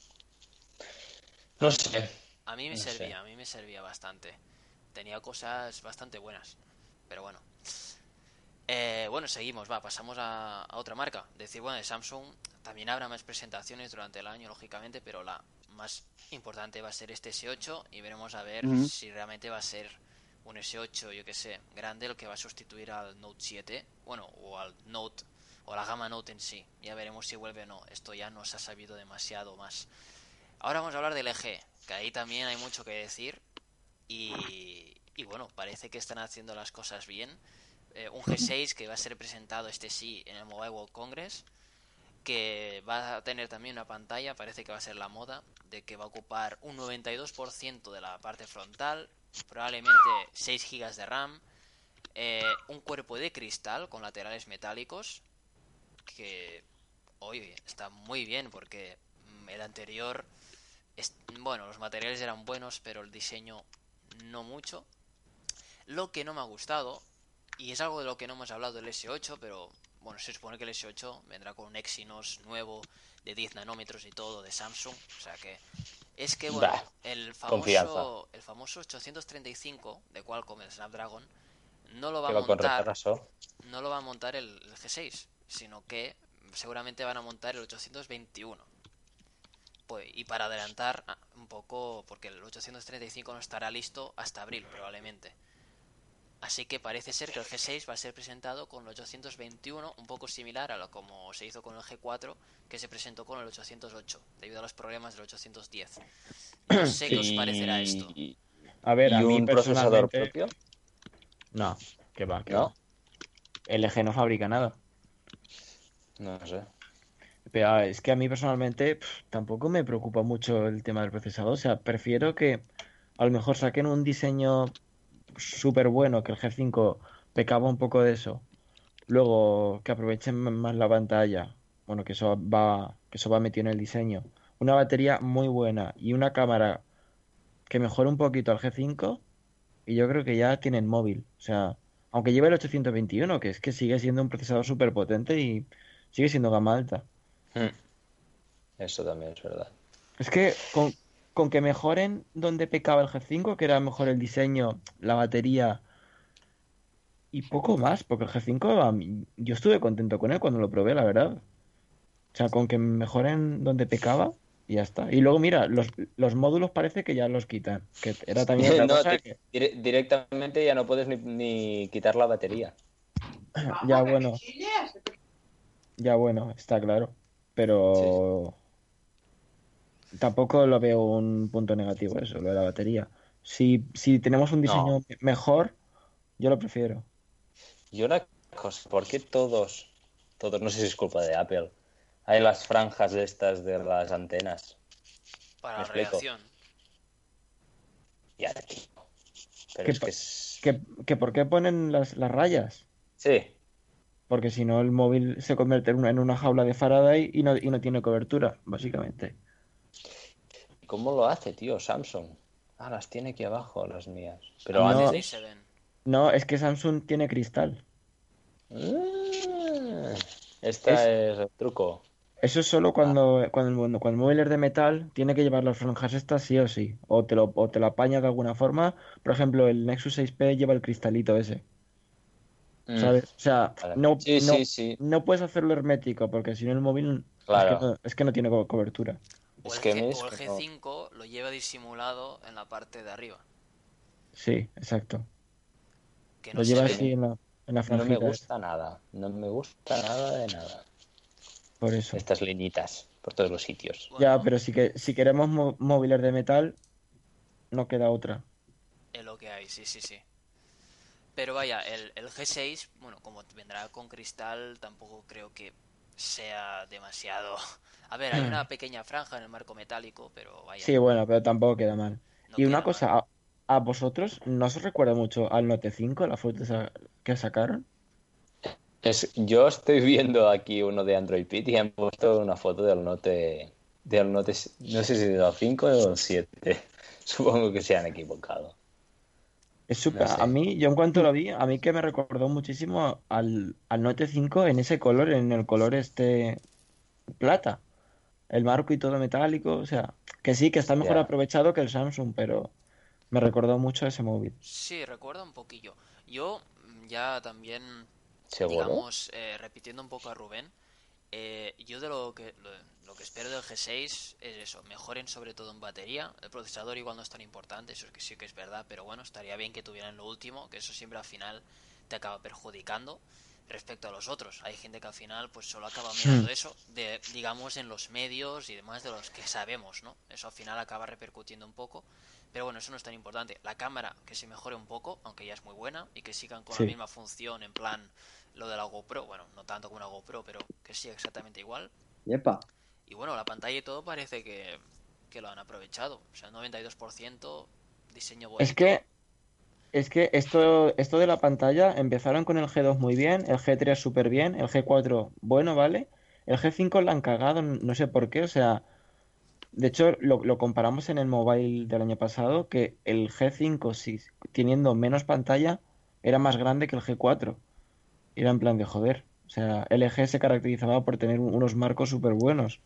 No sé. A mí me No sé. servía, a mí me servía bastante. Tenía cosas bastante buenas. Pero bueno. Eh, bueno, seguimos, va, pasamos a, a otra marca. Decir, bueno, de Samsung también habrá más presentaciones durante el año, lógicamente, pero la más importante va a ser este ese ocho y veremos a ver Ujú. si realmente va a ser un ese ocho, yo que sé, grande, el que va a sustituir al Note siete, bueno, o al Note, o a la gama Note en sí. Ya veremos si vuelve o no. Esto ya no se ha sabido demasiado más. Ahora vamos a hablar del E G, que ahí también hay mucho que decir y, y bueno, parece que están haciendo las cosas bien. Eh, un G seis que va a ser presentado este sí en el Mobile World Congress, que va a tener también una pantalla, parece que va a ser la moda, de que va a ocupar un noventa y dos por ciento de la parte frontal, probablemente seis gigas de RAM, eh, un cuerpo de cristal con laterales metálicos, que oye, está muy bien porque mm, el anterior, es, bueno, los materiales eran buenos, pero el diseño no mucho. Lo que no me ha gustado, y es algo de lo que no hemos hablado del ese ocho, pero bueno, se supone que el ese ocho vendrá con un Exynos nuevo de diez nanómetros y todo de Samsung, o sea que es que bueno, Bah, el confianza. famoso el famoso ochocientos treinta y cinco de Qualcomm, el Snapdragon, no lo va a Que va con montar, retraso. no lo va a montar el, el G seis, sino que seguramente van a montar el ochocientos veintiuno. Pues, y para adelantar ah, un poco, porque el ochocientos treinta y cinco no estará listo hasta abril probablemente. Así que parece ser que el G seis va a ser presentado con el ochocientos veintiuno, un poco similar a lo como se hizo con el G cuatro, que se presentó con el ochocientos ocho, debido a los problemas del ochocientos diez. No sé qué os parecerá esto. Y, A ver, y a mí un procesador personalmente... propio, No, que va, que va. ¿no? L G no fabrica nada. No sé. Pero ah, es que a mí personalmente pf, tampoco me preocupa mucho el tema del procesador. O sea, prefiero que a lo mejor saquen un diseño súper bueno, que el G cinco pecaba un poco de eso. Luego que aprovechen m- más la pantalla. Bueno, que eso va, que eso va metido en el diseño. Una batería muy buena y una cámara que mejore un poquito al G cinco. Y yo creo que ya tienen móvil. O sea, aunque lleve el ochocientos veintiuno, que es que sigue siendo un procesador súper potente y sigue siendo gama alta. Hmm. Eso también es verdad. Es que con, con que mejoren donde pecaba el G cinco, que era mejor el diseño, la batería y poco más, porque el G cinco a mí- yo estuve contento con él cuando lo probé, la verdad. O sea, con que mejoren donde pecaba y ya está. Y luego mira, los, los módulos parece que ya los quitan, que era también otra No, cosa di- que dire- directamente ya no puedes ni, ni quitar la batería. ya bueno, ya bueno, está claro. Sí, sí. Pero tampoco lo veo un punto negativo eso, lo de la batería. Si, si tenemos un No, diseño mejor, yo lo prefiero. y una cosa, ¿por qué todos, todos, no sé si es culpa de Apple, Hay las franjas de estas de las antenas. Para ¿Me la explico? radiación. Ya, tío. Pero ¿Qué, es po- que es... qué- qué por qué ponen las, las rayas? Sí. Porque si no, el móvil se convierte en una, en una jaula de Faraday y no, y no tiene cobertura, básicamente. ¿Cómo lo hace, tío? Samsung. Ah, las tiene aquí abajo, las mías. Pero Antes No, ni se antes... ven. no, es que Samsung tiene cristal. Ah, Es, esta es el truco. eso es solo Ah, cuando, cuando, el cuando el móvil es de metal, tiene que llevar las franjas estas sí o sí. O te lo, o te lo apañas de alguna forma. Por ejemplo, el Nexus seis P lleva el cristalito ese. mm, ¿Sabes? O sea, vale. no, Sí, no, sí, sí. no puedes hacerlo hermético, porque si no el móvil es que Claro. no, es que no tiene co- cobertura. O Es el que G, ves o el que no, G cinco lo lleva disimulado en la parte de arriba. Sí, exacto. Que Lo no se lleva es que ve. así en la, en la no me franjita esa. gusta nada. No me gusta nada de nada. Por eso. Estas liñitas por todos los sitios. Ya, Bueno, pero si, que, si queremos mo- móviles de metal, no queda otra. es lo que hay, sí, sí, sí. Pero vaya, el, el G seis, bueno, como vendrá con cristal, tampoco creo que sea demasiado... A ver, hay una pequeña franja en el marco metálico, pero vaya, Sí, bueno, pero tampoco queda mal. no Y una queda mal. cosa, ¿a, a vosotros no os recuerda mucho al Note cinco, la foto esa que sacaron? Es, yo estoy viendo aquí uno de Android Pit y han puesto una foto del Note, del Note, no sé si del cinco o del siete. Supongo que se han equivocado. Es No súper, a sé. mí, yo en cuanto lo vi, a mí que me recordó muchísimo al, al Note cinco en ese color, en el color este plata. El marco y todo metálico, o sea, que sí, que está mejor Ya, aprovechado que el Samsung, pero me recordó mucho a ese móvil. Sí, recuerda un poquillo. Yo mm, ya también, ¿seguro? digamos, eh, repitiendo un poco a Rubén, eh, yo de lo que lo, lo que espero del G seis es eso, mejoren sobre todo en batería. El procesador igual no es tan importante, eso es que sí que es verdad, pero bueno, estaría bien que tuvieran lo último, que eso siempre al final te acaba perjudicando respecto a los otros. Hay gente que al final pues solo acaba Hmm. mirando eso, de, digamos, en los medios y demás de los que sabemos, ¿no? Eso al final acaba repercutiendo un poco. Pero bueno, eso no es tan importante. La cámara, que se mejore un poco, aunque ya es muy buena, y que sigan con la Sí. misma función, en plan lo de la GoPro, bueno, no tanto como una GoPro, pero que siga exactamente igual. Yepa. Y bueno, la pantalla y todo parece que, que lo han aprovechado. O sea, noventa y dos por ciento, diseño Es bonito. que, es que esto, esto de la pantalla empezaron con el G dos muy bien, el G tres súper bien, el G cuatro bueno, ¿vale? El G cinco la han cagado, no sé por qué, o sea, de hecho lo, lo comparamos en el mobile del año pasado, que el G cinco, sí, teniendo menos pantalla, era más grande que el G cuatro. Y era en plan de joder. O sea, L G se caracterizaba por tener un- unos marcos súper buenos.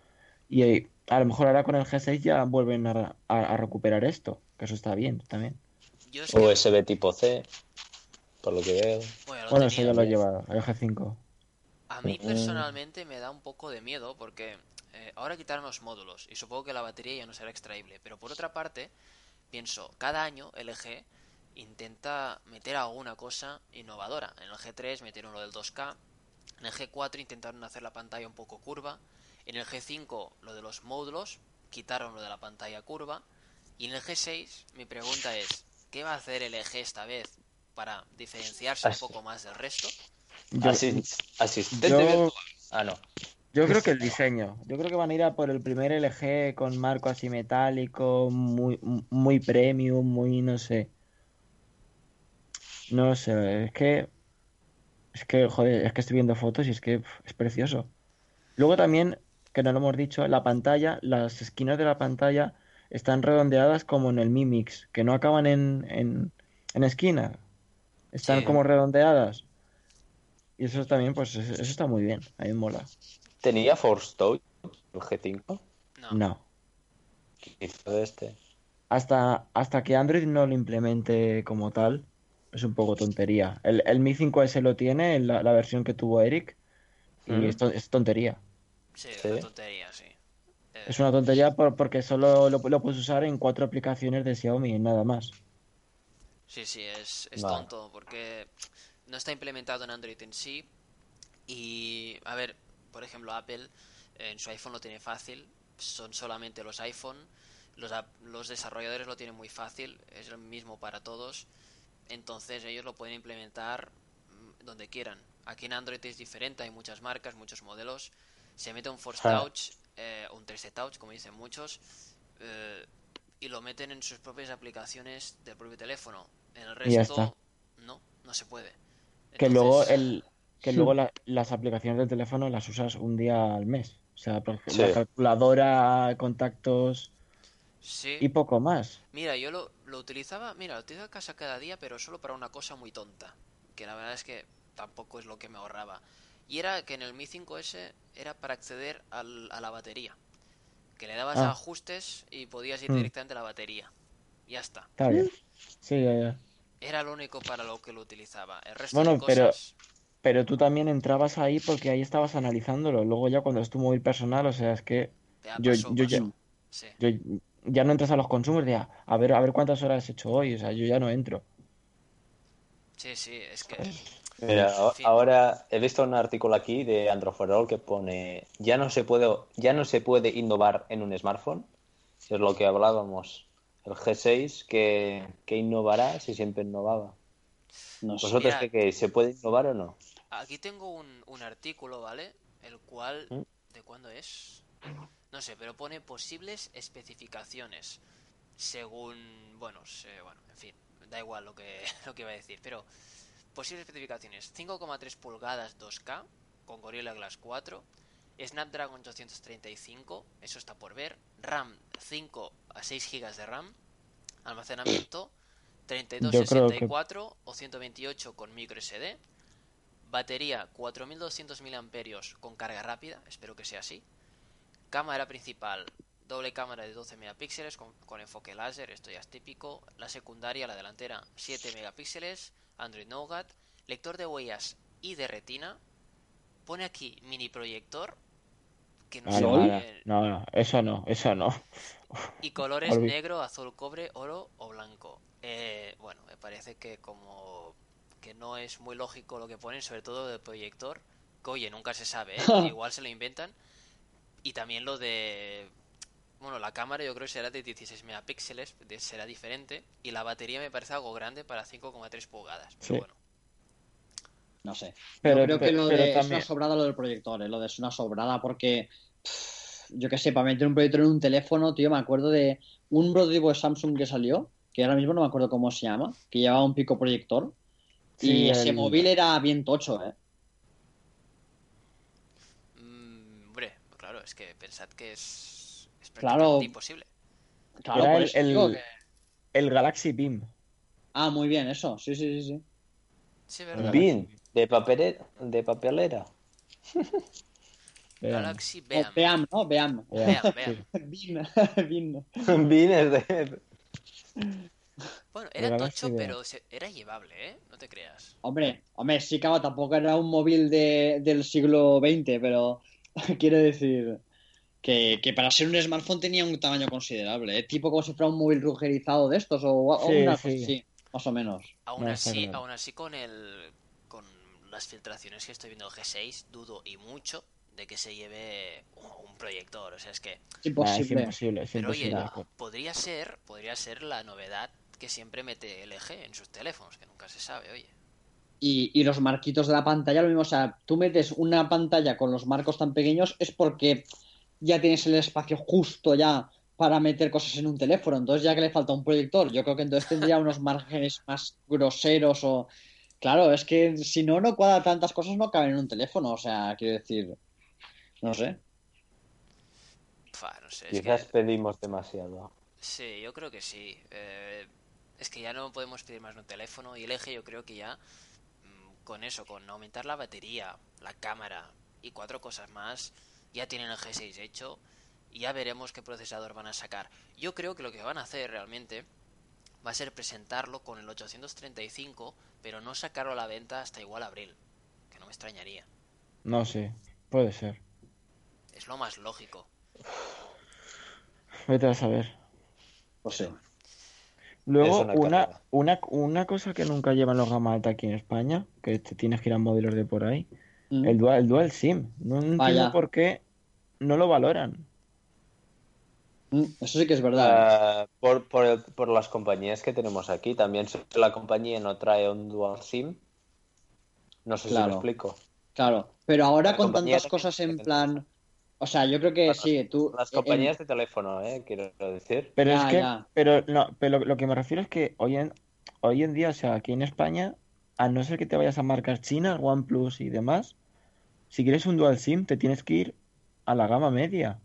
Y eh, a lo mejor ahora con el G seis ya vuelven a, a- a recuperar esto, que eso está bien también. Yo es que, U S B tipo C, por lo que veo. bueno, lo Bueno, eso ya tenían. lo También. lleva el G cinco. A mí Mm, personalmente me da un poco de miedo porque eh, ahora quitaron los módulos y supongo que la batería ya no será extraíble. Pero por otra parte, pienso, cada año L G intenta meter alguna cosa innovadora. En el G tres metieron lo del dos K, en el G cuatro intentaron hacer la pantalla un poco curva, en el G cinco lo de los módulos, quitaron lo de la pantalla curva, y en el G seis mi pregunta es, ¿qué va a hacer L G esta vez para diferenciarse un as- poco más del resto? Yo, asis- asistente yo, virtual. Ah, no. yo creo que el diseño. Yo creo que van a ir a por el primer L G con marco así metálico, muy, muy premium, muy no sé. No sé, es que, es que, joder, es que estoy viendo fotos y es que pf, es precioso. Luego también, que no lo hemos dicho, la pantalla, las esquinas de la pantalla están redondeadas como en el Mi Mix, que no acaban en, en, en esquina, están Sí, como redondeadas. Y eso también, pues eso, eso está muy bien, a mí me mola. ¿Tenía Force Touch el G cinco? no. No. ¿Qué hizo de este? Hasta, hasta que Android no lo implemente como tal, es un poco tontería. El, el Mi cinco S lo tiene, la, la versión que tuvo Eric, y ¿Mm? esto es tontería. Sí, una Sí. tontería, sí. Es Eh, una tontería por- porque solo lo, lo puedes usar en cuatro aplicaciones de Xiaomi y nada más. sí, sí, es, es Vale. tonto porque no está implementado en Android en sí. Y, a ver, por ejemplo, Apple eh, en su iPhone lo tiene fácil. Son solamente los iPhone. Los, ap- los desarrolladores lo tienen muy fácil. Es el mismo para todos. Entonces ellos lo pueden implementar mm, donde quieran. Aquí en Android es diferente. Hay muchas marcas, muchos modelos. se mete un Force Ah. Touch, eh, un tres D Touch, como dicen muchos, eh, y lo meten en sus propias aplicaciones del propio teléfono. En el Y ya resto, está. no, no se puede. Que luego Entonces, el, que luego la- las aplicaciones del teléfono las usas un día al mes. O sea, por ejemplo, Sí. la calculadora, contactos sí. y poco más. Mira, yo lo, lo utilizaba, mira, lo utilizaba casi cada día, pero solo para una cosa muy tonta, que la verdad es que tampoco es lo que me ahorraba. Y era que en el Mi cinco ese era para acceder al- a la batería, que le dabas a Ah, ajustes y podías ir mm, directamente a la batería. Ya está. está bien. Sí, ya, ya. Era lo único para lo que lo utilizaba. El resto de Bueno, pero, cosas pero tú también entrabas ahí porque ahí estabas analizándolo. Luego ya cuando es tu móvil personal, o sea, es que ya yo, pasó, yo ya, pasó. Sí. yo ya no entras a los consumos de a, a ver, a ver cuántas horas he hecho hoy. O sea, yo ya no entro. Sí, sí, es que, ¿Sabes? Mira, en a- fin. ahora he visto un artículo aquí de Android for All que pone ya no se puede, ya no se puede innovar en un smartphone. Es lo que hablábamos. El G seis que, que innovará si siempre innovaba. No sé. ¿Vosotros Mira, qué creéis? ¿Se puede innovar o no? aquí tengo un, un artículo, ¿vale? El cual... ¿Mm? ¿De cuándo es? No sé, pero pone posibles especificaciones. Según... Bueno, se- bueno, en fin. Da igual lo que, lo que iba a decir. Pero posibles especificaciones. cinco coma tres pulgadas dos K con Gorilla Glass cuatro. Snapdragon ochocientos treinta y cinco. Eso está por ver. RAM cinco a seis gigas de RAM. Almacenamiento treinta y dos, Yo creo sesenta y que cuatro o ciento veintiocho con micro S D. Batería cuatro mil doscientos miliamperios con carga rápida, espero que sea así. Cámara principal, doble cámara de doce megapíxeles con, con enfoque láser, esto ya es típico. La secundaria, la delantera, siete megapíxeles, Android Nougat. Lector de huellas y de retina. Pone aquí mini proyector, que no sé Vale, muy ¿LOL? vale. bien. No, no, eso no, eso no. Y colores Olvi- negro, azul, cobre, oro o blanco. Eh, bueno, me parece que como que no es muy lógico lo que ponen, sobre todo de proyector, que oye, nunca se sabe, ¿eh? Igual se lo inventan. Y también lo de... Bueno, la cámara yo creo que será de dieciséis megapíxeles, de- será diferente. Y la batería me parece algo grande para cinco coma tres pulgadas, pero Sí. bueno. No sé. Yo Pero, creo que pe- lo pero de es una también, sobrada lo del proyector, ¿eh? Lo de es una sobrada porque pff, yo qué sé, para meter un proyector en un teléfono, tío, me acuerdo de un prototipo de Samsung que salió, que ahora mismo no me acuerdo cómo se llama, que llevaba un pico proyector sí, y ese el, móvil era bien tocho, ¿eh? Mm, hombre, claro, es que pensad que es, es prácticamente Claro, imposible. claro, era por el, eso digo que... el, el Galaxy Beam. Ah, muy bien, eso, sí, sí, sí, sí. Sí, El verdad. Galaxy Bin, Beam. de papelera, de papelera. Vean, Galaxy No, Beam. Beam, ¿no? Beam. vean, Beam, Beam. sí. Bin, Bin. Bin es de... Bueno, El era Galaxy tocho, Beam. pero se- era llevable, ¿eh? No te creas. Hombre, hombre, sí, claro, tampoco era un móvil de, del siglo veinte, pero quiero decir que, que para ser un smartphone tenía un tamaño considerable, ¿eh? Tipo como si fuera un móvil rugerizado de estos o, o Sí, una cosa sí. así, más o menos. Aún No, está así, claro. aún así con el con las filtraciones que estoy viendo del G seis, dudo y mucho de que se lleve un proyector, o sea, es que Es Nah, es imposible. imposible, es pero oye, imposible. podría ser, podría ser la novedad que siempre mete L G en sus teléfonos, que nunca se sabe, oye. Y, y los marquitos de la pantalla, lo mismo, o sea, tú metes una pantalla con los marcos tan pequeños es porque ya tienes el espacio justo ya para meter cosas en un teléfono, entonces ya que le falta un proyector, yo creo que entonces tendría unos márgenes más groseros o... Claro, es que si no, no cuadra tantas cosas, no caben en un teléfono, o sea, quiero decir, no sé. Pfa, no sé, es Quizás que pedimos demasiado. sí, yo creo que sí. Eh, es que ya no podemos pedir más en un teléfono y el L G yo creo que ya mm, con eso, con aumentar la batería, la cámara y cuatro cosas más, ya tienen el G seis hecho y ya veremos qué procesador van a sacar. Yo creo que lo que van a hacer realmente va a ser presentarlo con el ochocientos treinta y cinco, pero no sacarlo a la venta hasta igual abril, que no me extrañaría. No sé, puede ser. Es lo más lógico. Vete a saber. Pues sí. Pero bueno. Es Luego, una una, carrera. una, una cosa que nunca llevan los gama alta aquí en España, que te tienes que ir a móviles de por ahí, el Mm. dual, el dual SIM. No entiendo Vaya. por qué no lo valoran. Mm, eso sí que es verdad, ¿eh? Ah, por, por, el- por las compañías que tenemos aquí. También si la compañía no trae un dual SIM. No sé si me Claro, explico. claro. Pero ahora La con compañía tantas también cosas tiene en que tener plan, eso. O sea, yo creo que Bueno, sí, tú... Las en- compañías de teléfono, ¿eh? Quiero decir. Pero es Ya, que, ya. pero no, pero lo que me refiero es que hoy en, hoy en día, o sea, aquí en España, a no ser que te vayas a marcas chinas, OnePlus y demás, si quieres un dual SIM, te tienes que ir a la gama media.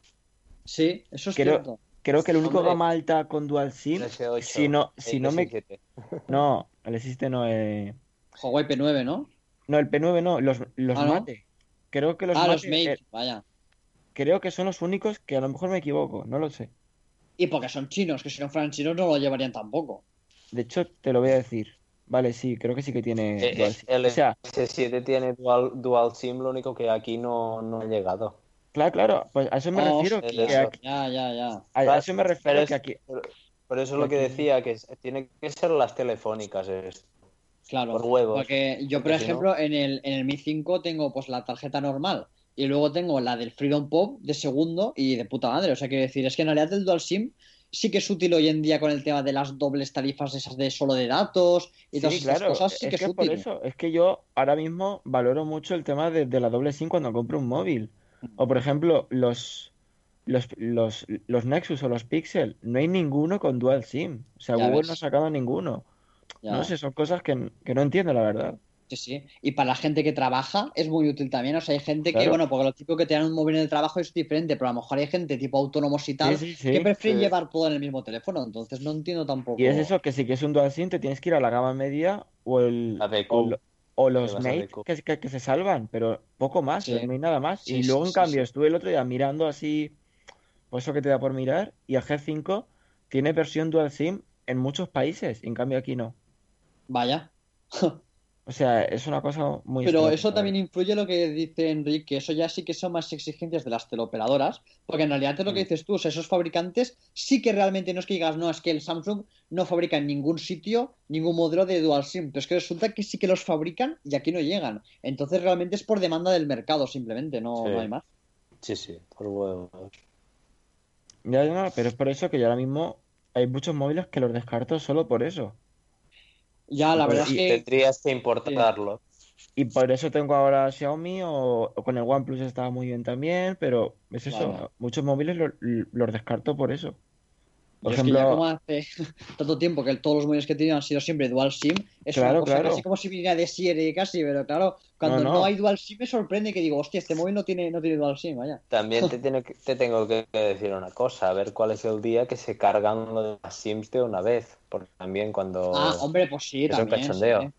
Sí, eso es Creo, cierto. creo que el único Hombre, gama alta con dual el SIM, S si ocho, no, si el no me, S siete. no, el existe no, eh, Huawei P nueve, ¿no? no, el P nueve no, los, los Ah, ¿no? Mate. Creo que los Ah, los Mate, eh, Mate, vaya. creo que son los únicos que a lo mejor me equivoco, no lo sé. Y porque son chinos, que si no fueran chinos no lo llevarían tampoco. De hecho, te lo voy a decir. Vale, sí, creo que sí que tiene Eh, dual eh, SIM. El O sea, S siete tiene dual, dual SIM, lo único que aquí no, no ha llegado. claro, claro, pues a eso me refiero, Es Hostia, que eso. aquí, ya, ya, ya. a, a Claro, eso me pero refiero que es, aquí, por por eso es que lo que aquí, decía, que es- tiene que ser las telefónicas, esto, por Claro. huevos, Porque yo, por porque si no, ejemplo, en el, en el Mi cinco tengo pues la tarjeta normal. Y luego tengo la del Freedom Pop de segundo y de puta madre. O sea, quiero decir, es que en realidad el Dual SIM sí que es útil hoy en día con el tema de las dobles tarifas esas de solo de datos y todas sí, estas claro, cosas, sí es que que es es por útil. eso, es que yo ahora mismo valoro mucho el tema de, de la doble SIM cuando compro un móvil. O por ejemplo, los, los, los, los Nexus o los Pixel, no hay ninguno con dual SIM. O sea, Ya Google no ha ves, sacado ninguno. No ya. sé, son cosas que, que no entiendo, la verdad. Sí, sí. Y para la gente que trabaja es muy útil también. O sea, hay gente que, Claro, bueno, porque lo típico que te dan un móvil en el trabajo es diferente, pero a lo mejor hay gente tipo autónomos y sí, tal sí, que sí. prefieren sí, llevar todo en el mismo teléfono. Entonces no entiendo Y es tampoco. eso, que si quieres un dual SIM te tienes que ir a la gama media o el a o, B Q, lo- o te los vas a Mate B Q. que, que, que se salvan, pero poco más, Sí, no hay nada más. sí, Y sí, luego en sí, cambio sí. estuve el otro día mirando así, pues eso que te da por mirar, y el G cinco tiene versión dual SIM en muchos países, y en cambio aquí no. Vaya. O sea, es una cosa muy Pero extraña, eso la verdad. también influye lo que dice Enrique, que eso ya sí que son más exigencias de las teleoperadoras, porque en realidad es lo que Mm. dices tú, o sea, esos fabricantes sí que realmente no es que digas, no, es que el Samsung no fabrica en ningún sitio ningún modelo de dual SIM, pero es que resulta que sí que los fabrican y aquí no llegan. Entonces realmente es por demanda del mercado, simplemente, no, no hay Sí, más. sí, sí, por huevos. Ya, ya no, pero es por eso que yo ahora mismo hay muchos móviles que los descarto solo por eso. Ya, Y la por, verdad es y, que Tendrías que sí, importarlo. Y por eso tengo ahora Xiaomi o, o con el OnePlus estaba muy bien también, pero es claro. eso, muchos móviles lo- los descarto por eso. Por Yo es que ya como ejemplo, hace tanto tiempo que todos los móviles que he tenido han sido siempre dual SIM, es una claro, cosa casi claro, como si viniera de serie casi, pero claro, no, cuando no hay no, dual SIM me sorprende que digo, hostia, este móvil no tiene, no tiene dual SIM, vaya. También te, tiene que- te tengo que decir una cosa, a ver cuál es el día que se cargan las SIMs de una vez, porque también Ah, cuando hombre, pues sí, es un también, sí. cachondeo.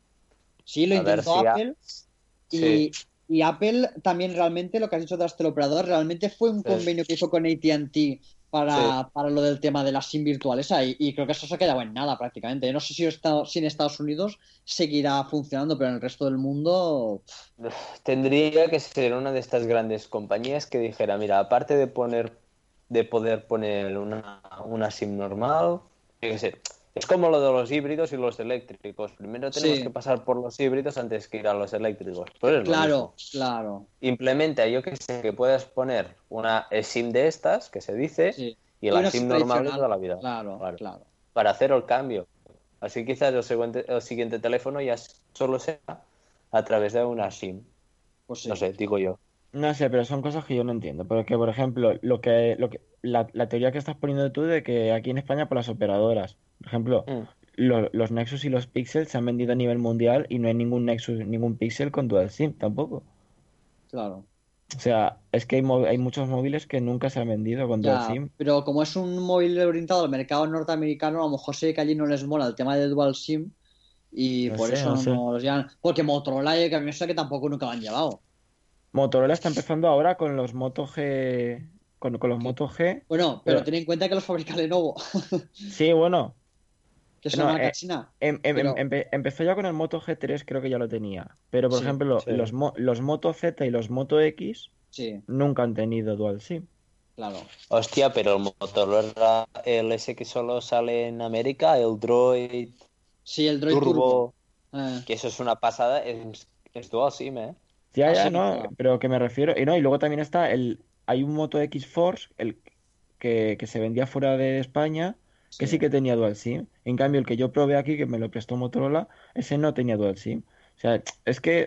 Sí, lo A ver intentó si... ha- Apple Sí, y, y Apple también realmente, lo que has dicho de las teleoperadoras, realmente fue un sí, convenio que hizo con A T and T sí. para, para lo del tema de las SIM virtuales ahí, y creo que eso se ha quedado en nada prácticamente. Yo no sé si, está- si en Estados Unidos seguirá funcionando, pero en el resto del mundo, Tendría que ser una de estas grandes compañías que dijera, mira, aparte de poner, de poder poner una, una SIM normal, yo qué sé, es como lo de los híbridos y los eléctricos. Primero tenemos que sí, pasar por los híbridos antes que ir a los eléctricos. Pues es lo claro, mismo. claro, Implementa, yo que sé, que puedas poner una SIM de estas, que se dice, sí. y Y la una SIM SIM normal de tradicional, toda la vida. claro, Claro. claro. Para hacer el cambio. Así quizás el siguiente, el siguiente teléfono ya solo sea a través de una SIM. Pues No sí. sé, digo yo. no sé, pero son cosas que yo no entiendo. Porque, por ejemplo, lo que, lo que, la, la teoría que estás poniendo tú de que aquí en España por las operadoras, por ejemplo, Mm. lo- los Nexus y los Pixel se han vendido a nivel mundial y no hay ningún Nexus, ningún Pixel con dual SIM tampoco. Claro. O sea, es que hay, mo- hay muchos móviles que nunca se han vendido con dual Ya, SIM. pero como es un móvil orientado al mercado norteamericano, a lo mejor sé que allí no les mola el tema de dual SIM y No por sé, eso no no, sé. no los llevan. Porque Motorola, eh, que a mí me suena que tampoco nunca lo han llevado. Motorola está empezando ahora con los Moto G, con, con los Que- Moto G, Bueno, pero pero ten en cuenta que los fabrica Lenovo, sí, bueno, que es una no, marca eh, china. em- em- em- Pero, empe- empezó ya con el Moto G tres, creo que ya lo tenía, pero por sí, ejemplo, Sí. los, mo- los Moto Z y los Moto X sí, nunca han tenido dual SIM. claro. Hostia, pero el Motorola, el ese que solo sale en América, el Droid Sí, el Droid Turbo. Turbo, Eh, que eso es una pasada, es, es dual SIM, ¿eh? Ya, ya, así, no, nada. pero que me refiero, y no, y luego también está el, hay un Moto X Force, el que, que se vendía fuera de España, que sí Sí. que tenía dual SIM. En cambio, el que yo probé aquí, que me lo prestó Motorola, ese no tenía dual SIM. O sea, es que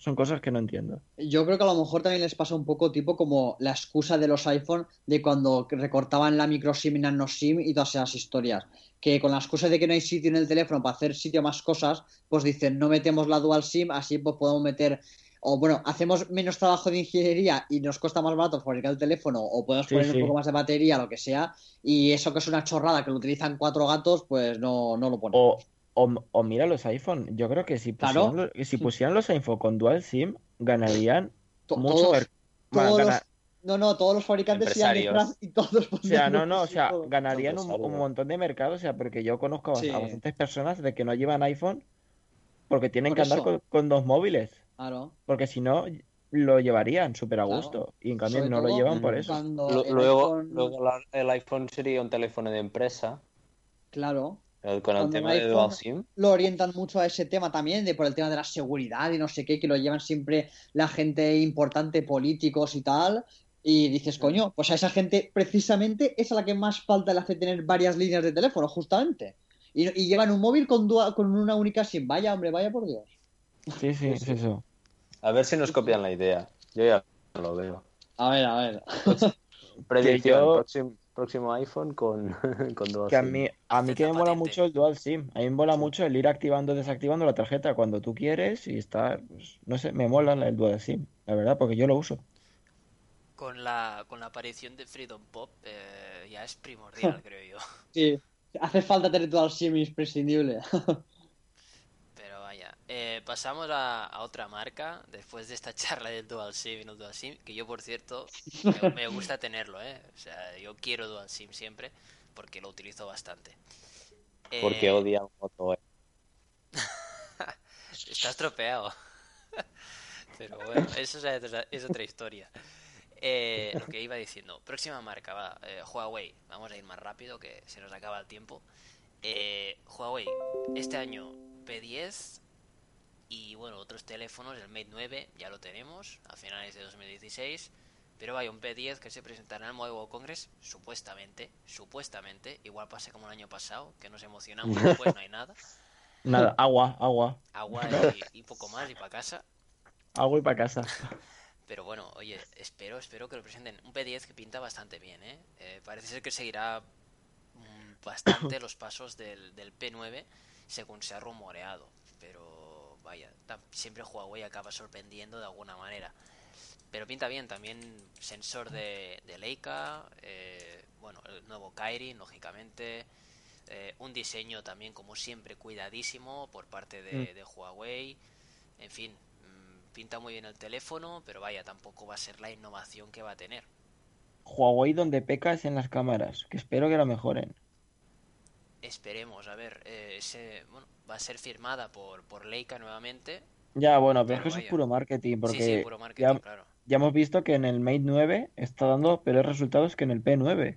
Son cosas que no entiendo. Yo creo que a lo mejor también les pasa un poco tipo como la excusa de los iPhone de cuando recortaban la micro SIM y nano SIM y todas esas historias. Que con la excusa de que no hay sitio en el teléfono para hacer sitio a más cosas, pues dicen no metemos la dual SIM, así pues podemos meter, o bueno, hacemos menos trabajo de ingeniería y nos cuesta más barato fabricar el teléfono, o podemos Sí, poner un sí. poco más de batería, lo que sea, y eso que es una chorrada que lo utilizan cuatro gatos, pues no, no lo ponemos. O, o, o mira los iPhone. Yo creo que si pusieran, Claro, lo- si pusieran los iPhone con Dual SIM, ganarían to- mucho todos, mercado. todos los, no, no, todos los fabricantes se iban detrás Empresarios. y todos O sea, pondrían no, no, o Dual SIM sea, todo. ganarían un, un Empresarios. montón de mercado, o sea, porque yo conozco a, a Sí, bastantes personas de que no llevan iPhone porque tienen por que andar eso, con, con dos móviles, claro, porque si no, lo llevarían súper a claro. gusto, y en cambio Sobre no lo todo llevan por Ujú. eso. cuando Lu- el Luego, iPhone, luego la- el iPhone sería un teléfono de empresa, claro, eh, con el cuando el tema de Dual iPhone SIM. lo orientan mucho a ese tema también, de por el tema de la seguridad y no sé qué, que lo llevan siempre la gente importante, políticos y tal, y dices, coño, pues a esa gente precisamente es a la que más falta le hace tener varias líneas de teléfono, justamente. Y, y llevan un móvil con, dua- con una única SIM. Vaya, hombre, vaya por Dios. Sí, sí, Sí, es sí. eso. A ver si nos copian la idea. Yo ya lo veo. A ver, a ver. Prox- Que Predicción, yo, próximo, próximo iPhone con, con Dual que a SIM. mí, a mí Haced que la me mola patente. mucho el Dual SIM, a mí me mola Sí. mucho el ir activando o desactivando la tarjeta cuando tú quieres y está, pues, no sé, me mola el Dual SIM, la verdad, porque yo lo uso. Con la, con la aparición de Freedom Pop eh, ya es primordial, creo yo. Sí, hace falta tener Dual SIM imprescindible. Pero vaya, eh, pasamos a, a otra marca después de esta charla del Dual SIM y no Dual SIM, que yo por cierto me, me gusta tenerlo, ¿eh? O sea, yo quiero Dual SIM siempre porque lo utilizo bastante. Porque Eh, odian Moto E. Está estropeado. Pero bueno, eso es otra, es otra historia. Eh, lo que iba diciendo, próxima marca, va, eh, Huawei. Vamos a ir más rápido que se nos acaba el tiempo. Eh, Huawei, este año P diez y bueno, otros teléfonos, el Mate nueve ya lo tenemos a finales de dos mil dieciséis. Pero hay un P diez que se presentará en el Mobile World Congress, supuestamente, supuestamente, igual pase como el año pasado, que nos emocionamos y después no hay nada. Nada, agua, agua, Agua y, y poco más y para casa. agua y para casa. Pero bueno, oye, espero, espero que lo presenten. Un P diez que pinta bastante bien, ¿eh? Eh, parece ser que seguirá mm, bastante los pasos del, del P nueve según se ha rumoreado. Pero vaya, tam- siempre Huawei acaba sorprendiendo de alguna manera. Pero pinta bien, también sensor de, de Leica, eh, bueno, el nuevo Kirin, lógicamente. Eh, un diseño también, como siempre, cuidadísimo por parte Mm. de, de Huawei. En fin, mm, pinta muy bien el teléfono, pero vaya, tampoco va a ser la innovación que va a tener. Huawei donde peca es en las cámaras, que espero que lo mejoren. Esperemos, a ver, eh, ese, bueno, va a ser firmada por, por Leica nuevamente, Ya, bueno, pero es pero que eso es vaya. puro marketing, Sí, sí, porque puro marketing, ya, claro. ya hemos visto que en el Mate nueve está dando peores resultados que en el P nueve.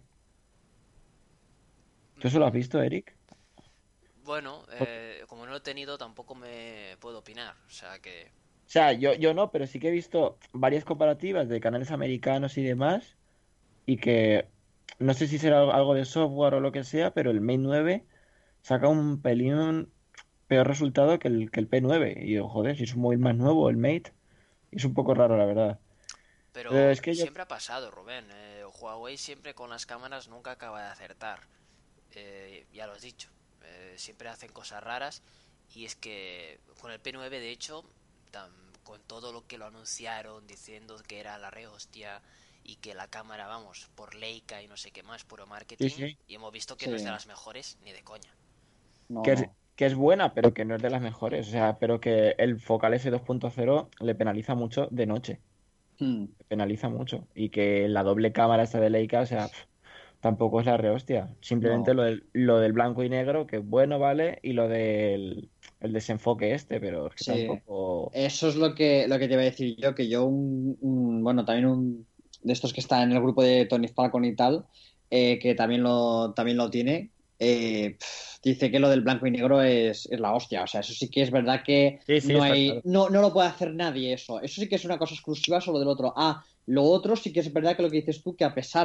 ¿Tú eso lo has Mm, visto, Eric? bueno, Porque- eh, como no lo he tenido, tampoco me puedo opinar. O sea que, O sea, yo, yo no, pero sí que he visto varias comparativas de canales americanos y demás, y que no sé si será algo de software o lo que sea, pero el Mate nueve saca un pelín peor resultado que el, que el P nueve. Y yo, joder, si es un móvil más nuevo el Mate, es un poco raro, la verdad. Pero pero es que yo... siempre ha pasado, Rubén. eh, Huawei siempre con las cámaras nunca acaba de acertar. Eh, ya lo has dicho. Eh, siempre hacen cosas raras. Y es que con el P nueve, de hecho, tam- con todo lo que lo anunciaron diciendo que era la rehostia y que la cámara, vamos, por Leica y no sé qué más, puro Sí, marketing. sí. Y hemos visto que Sí. no es de las mejores ni de coña. No, Que es, no. que es buena, pero que no es de las mejores. O sea, pero que el Focal F dos punto cero le penaliza mucho de noche. Hmm. Le penaliza mucho. Y que la doble cámara esta de Leica, o sea, pf, tampoco es la rehostia. Simplemente No. lo del, lo del blanco y negro, que bueno, vale, y lo del el desenfoque este, pero es que Sí. tampoco... Eso es lo que, lo que te iba a decir yo, que yo, un, un- bueno, también un de estos que está en el grupo de Tony Falcon y tal, eh, que también lo, también lo tiene, eh, pf, dice que lo del blanco y negro es, es la hostia. O sea, eso sí que es verdad que Sí, sí, no está hay, claro. no, no lo puede hacer nadie eso. Eso sí que es una cosa exclusiva solo del otro. Ah, lo otro sí que es verdad que lo que dices tú, que a pesar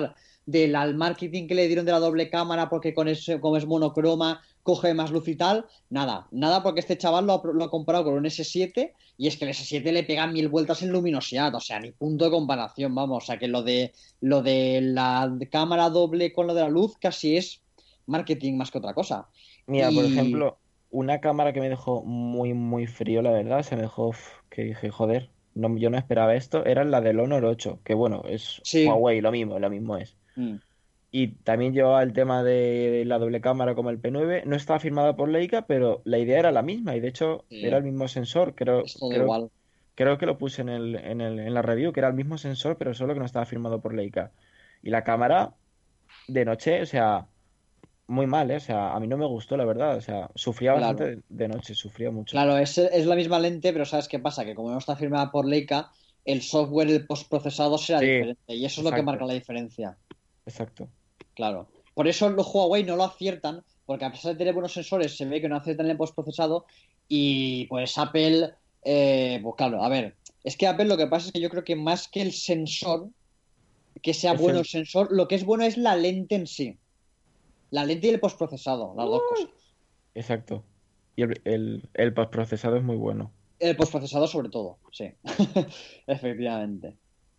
del al marketing que le dieron de la doble cámara porque con ese, como es monocroma coge más luz y tal. Nada, nada porque este chaval lo ha, lo ha comprado con un ese siete y es que el ese siete le pega mil vueltas en luminosidad, o sea, ni punto de comparación, vamos. O sea, que lo de, lo de la cámara doble con lo de la luz casi es marketing más que otra cosa. Mira, por Y ejemplo, una cámara que me dejó muy, muy frío, la verdad, se me dejó uf, que dije, joder, no, yo no esperaba esto, era la del Honor ocho, que bueno, es sí. Huawei, lo mismo, lo mismo es. Mm. Y también llevaba el tema de la doble cámara como el P nueve, no estaba firmada por Leica, pero la idea era la misma y de hecho era Sí, el mismo sensor, creo, es todo creo, igual. creo que lo puse en el, en el, en la review, que era el mismo sensor, pero solo que no estaba firmado por Leica. Y la cámara de noche, o sea, muy mal, ¿eh? O sea, a mí no me gustó, la verdad. O sea, sufría bastante Claro. de, de noche, sufría mucho. Claro, es, es la misma lente, pero ¿sabes qué pasa? Que como no está firmada por Leica, el software, el postprocesado será Sí, diferente. Y eso es lo que marca exacto, la diferencia. exacto. Claro. Por eso los Huawei no lo aciertan, porque a pesar de tener buenos sensores, se ve que no aciertan el postprocesado. Y pues Apple, eh, pues claro, a ver, es que Apple lo que pasa es que yo creo que más que el sensor, que sea Es bueno el el... sensor, lo que es bueno es la lente en sí. La lente y el postprocesado, las dos cosas. Exacto. Y el, el, el postprocesado es muy bueno. El postprocesado sobre todo, sí. Efectivamente.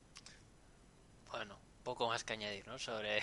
Bueno, poco más que añadir, ¿no? Sobre...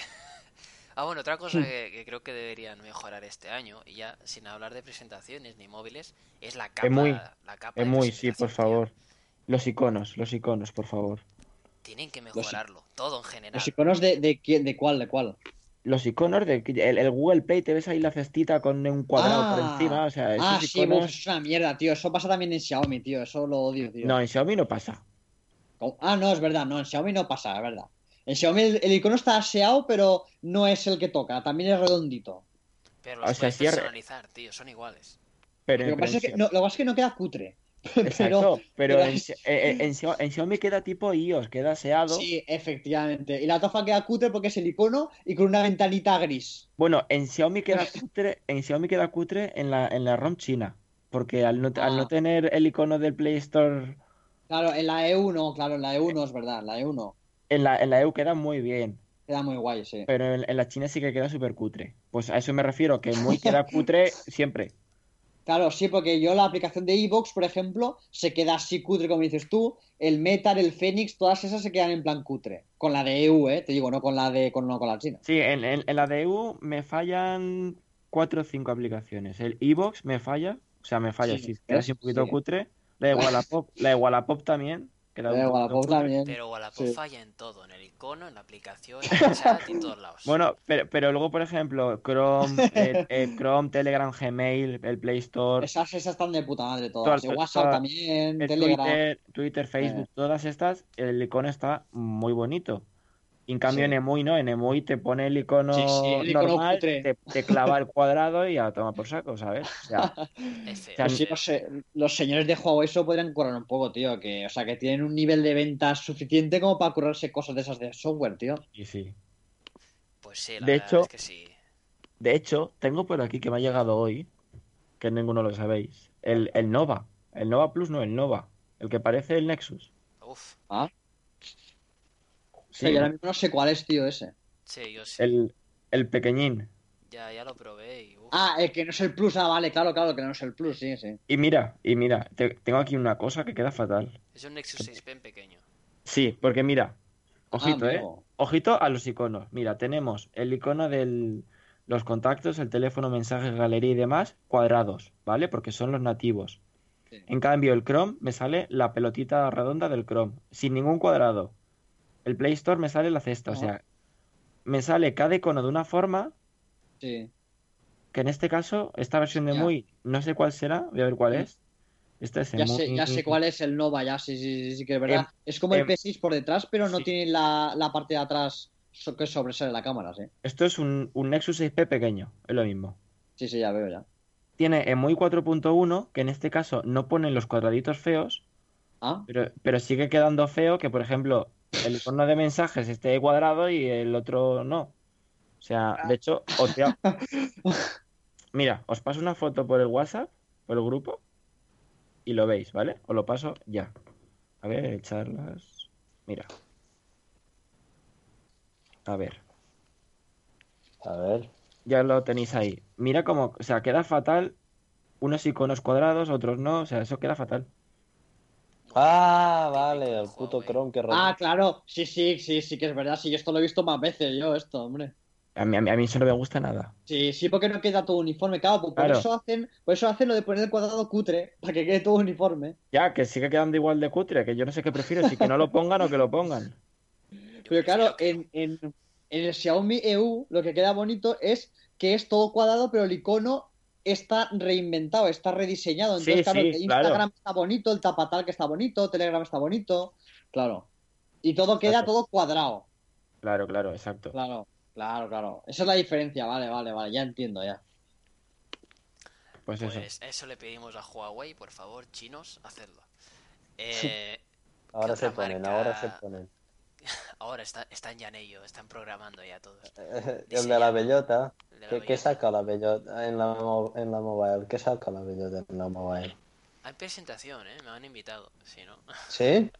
Ah, bueno, otra cosa que, que creo que deberían mejorar este año, y ya sin hablar de presentaciones ni móviles, es la Es muy, capa, la capa es de muy, sí, por personalización, tío. favor. Los iconos, los iconos, por favor. Tienen que Los, mejorarlo, todo en los general. iconos de, de, qué- de cuál, de cuál. Los iconos de el, el Google Play, te ves ahí la cestita con un cuadrado por Ah, encima. O sea, ah, esos sí, buf, eso iconos. es una mierda, tío. Eso pasa también en Xiaomi, tío. Eso lo odio, No, tío. en Xiaomi no pasa. ¿Cómo? Ah, no, es verdad, no, en Xiaomi no pasa, es verdad. En Xiaomi el, el icono está aseado, pero no es el que toca, también es redondito. Pero O los sea, puedes sí, es re- personalizar, tío, son iguales. pero, Lo que pero pasa en es que Xio- no, lo que pasa es que no queda cutre. Pero, Exacto, pero pero en, Xio- eh, eh, en, Xio- en Xiaomi queda tipo iOS, queda aseado. sí, efectivamente. Y la tofa queda cutre porque es el icono y con una ventanita gris. Bueno, en Xiaomi queda cutre, en Xiaomi queda cutre en la, en la ROM china, porque al no, al no Ah, tener el icono del Play Store claro, en la E uno, claro, en la E uno es verdad, en la E uno. en la, en la E U queda muy bien, Queda muy guay, sí. pero en, en la China sí que queda súper cutre. Pues a eso me refiero, que muy queda cutre siempre. Claro, sí, porque yo la aplicación de iVoox, por ejemplo, se queda así cutre, como dices tú. El Metal, el Phoenix, todas esas se quedan en plan cutre. Con la de E U, ¿eh? Te digo, no con la de con, no con la China. Sí, en, en, en la de E U me fallan cuatro o cinco aplicaciones. El iVoox me falla, o sea, me falla, Sí, sí, queda así ¿ves? un poquito Sí. cutre. La de Wallapop, la de Wallapop también queda un Eh, poquito Wallapop cutre. también. Pero Wallapop Sí. falla en todo, en el icono, en la aplicación, en el chat y en todos lados. Bueno, pero, pero luego, por ejemplo, Chrome, eh, eh, Chrome, Telegram, Gmail, el Play Store, Esas, esas están de puta madre toda- todas. Y to- WhatsApp toda- también, el Telegram. Twitter, Twitter, eh, Facebook, todas estas, el icono está muy bonito. Y en cambio en sí. Emui no, en Emui te pone el Sí, sí, icono el icono normal, cutre. te, te clava el cuadrado y a tomar por saco, ¿sabes? O sea, Es o feo, sea, Pues es sí, feo. no sé, los señores de Huawei eso podrían currar un poco, tío. Que, o sea, que tienen un nivel de ventas suficiente como para currarse cosas de esas de software, tío. y sí. Pues sí, la De verdad es hecho, que sí. de hecho, tengo por aquí que me ha llegado hoy, que ninguno lo sabéis, el, el Nova. El Nova Plus, no, el Nova. El que parece el Nexus. Uf, Ah, sea, Sí, yo ahora mismo no sé cuál es, tío, ese. sí, yo sí. el, el pequeño. Ya, ya lo probé y uf. Ah, el que no es el Plus. Ah, vale, claro, claro, que no es el Plus, sí, sí. Y mira, y mira, te- tengo aquí una cosa que queda fatal. Es un Nexus seis P en pequeño. Sí, porque mira, Ah, ojito, ¿eh? amigo. Ojito a los iconos. Mira, tenemos el icono de los contactos, el teléfono, mensajes, galería y demás, cuadrados, ¿vale? Porque son los nativos. Sí. En cambio, el Chrome me sale la pelotita redonda del Chrome, sin ningún cuadrado. El Play Store me sale la cesta, o Ajá, sea, me sale cada icono de una forma, sí. que en este caso, esta versión de Ya, Muy, no sé cuál será, voy a ver cuál mm, es. Esta es ya sé, ya sé muy... cuál es el Nova, ya, sí, sí, sí, sí, que es em, verdad. Es como el em, P seis por detrás, pero no sí. tiene la, la parte de atrás so- que sobresale la cámara, sí. Esto es un, un Nexus seis P pequeño, es lo mismo. Sí, sí, ya veo, ya. Tiene EMUI cuatro punto uno, que en este caso no ponen los cuadraditos feos, Ah, pero, pero sigue quedando feo que, por ejemplo, el icono de mensajes esté cuadrado y el otro no. O sea, de hecho, os voy a- mira, os paso una foto por el WhatsApp, por el grupo, y lo veis, ¿vale? Os lo paso ya. A ver, charlas. Mira, a ver. A ver. Ya lo tenéis ahí. Mira cómo, o sea, queda fatal. Unos iconos cuadrados, otros no. O sea, eso queda fatal. Ah, Típico vale, de el puto Huawei. Chrome que Ah, revienta. claro, sí, sí, sí, sí que es verdad, sí, esto lo he visto más veces yo, esto, hombre. A mí, a mí, a mí eso no me gusta nada. Sí, sí, porque no queda todo uniforme, claro, pues por Claro, eso hacen, por eso hacen lo de poner el cuadrado cutre, para que quede todo uniforme. ya, que sigue quedando igual de cutre, que yo no sé qué prefiero, si que no lo pongan o que lo pongan. Yo Pero prefiero claro, que no. en, en, en el Xiaomi E U lo que queda bonito es que es todo cuadrado, pero el icono está reinventado, está rediseñado. Entonces, Sí, claro, el sí, de claro. Instagram está bonito, el Tapatal que está bonito, Telegram está bonito, claro. Y todo queda Exacto. todo cuadrado. Claro, claro, exacto. Claro, claro, claro. Esa es la diferencia, vale, vale, vale, ya entiendo, ya. Pues eso. Pues eso le pedimos a Huawei, por favor, chinos, hacedlo. Eh, ¿Qué Ahora se otra ponen, ahora se marca? ponen. Ahora está, están ya en ello, están programando ya todos. El de la Diseñando. bellota. El de la ¿Qué, qué bellota. saca la bellota en la, mo- en la mobile? ¿Qué saca la bellota en la mobile? Hay presentación, ¿eh? Me han invitado. Si no, ¿Sí?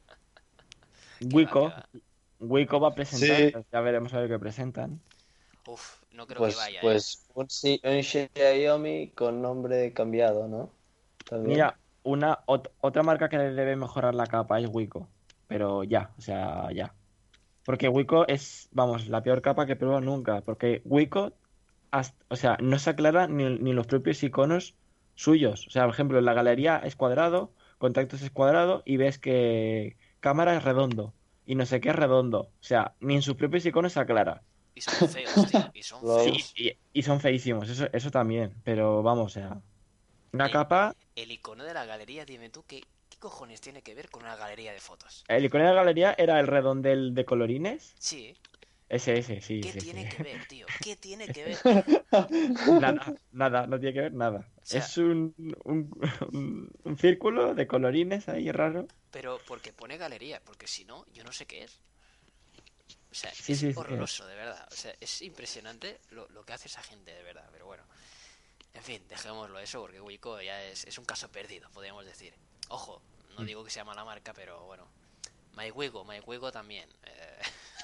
que va, que Wiko, va. Wiko va a presentar, Sí. ya veremos a ver qué presentan. Uf, no creo que Pues, vaya, ¿eh? pues un, Xi- un Xiaomi con nombre cambiado, ¿no? También. Mira, una ot- otra marca que debe mejorar la capa es Wiko, pero ya, o sea, ya. Porque Wiko es, vamos, la peor capa que he probado nunca, porque Wiko, hasta- o sea, no se aclara ni, ni los propios iconos suyos. O sea, por ejemplo, en la galería es cuadrado, contactos es cuadrado y ves que cámara es redondo y no sé qué es redondo. O sea, ni en sus propios iconos se aclara. Y son feos, tío. Y son Lol. Sí, feos. y, y son feísimos, eso, eso también, pero vamos, o sea, una El, capa. el icono de la galería, dime tú, ¿qué, qué cojones tiene que ver con una galería de fotos? El icono de la galería era el redondel de colorines. Sí, Ese, ese, sí, ¿qué sí, sí. tiene que ver, tío? ¿Qué tiene que ver? Nada, nada, no tiene que ver nada. O sea, Es un, un, un- un círculo de colorines ahí raro. pero porque pone galería, porque si no, yo no sé qué es. O sea, Sí, es sí, sí. horroroso, de verdad. O sea, es impresionante lo, lo que hace esa gente, de verdad. Pero bueno, en fin, dejémoslo eso, porque Wiko ya es, es un caso perdido, podríamos decir. Ojo, no digo que sea mala marca, pero bueno. MyWigo, MyWigo también. Eh,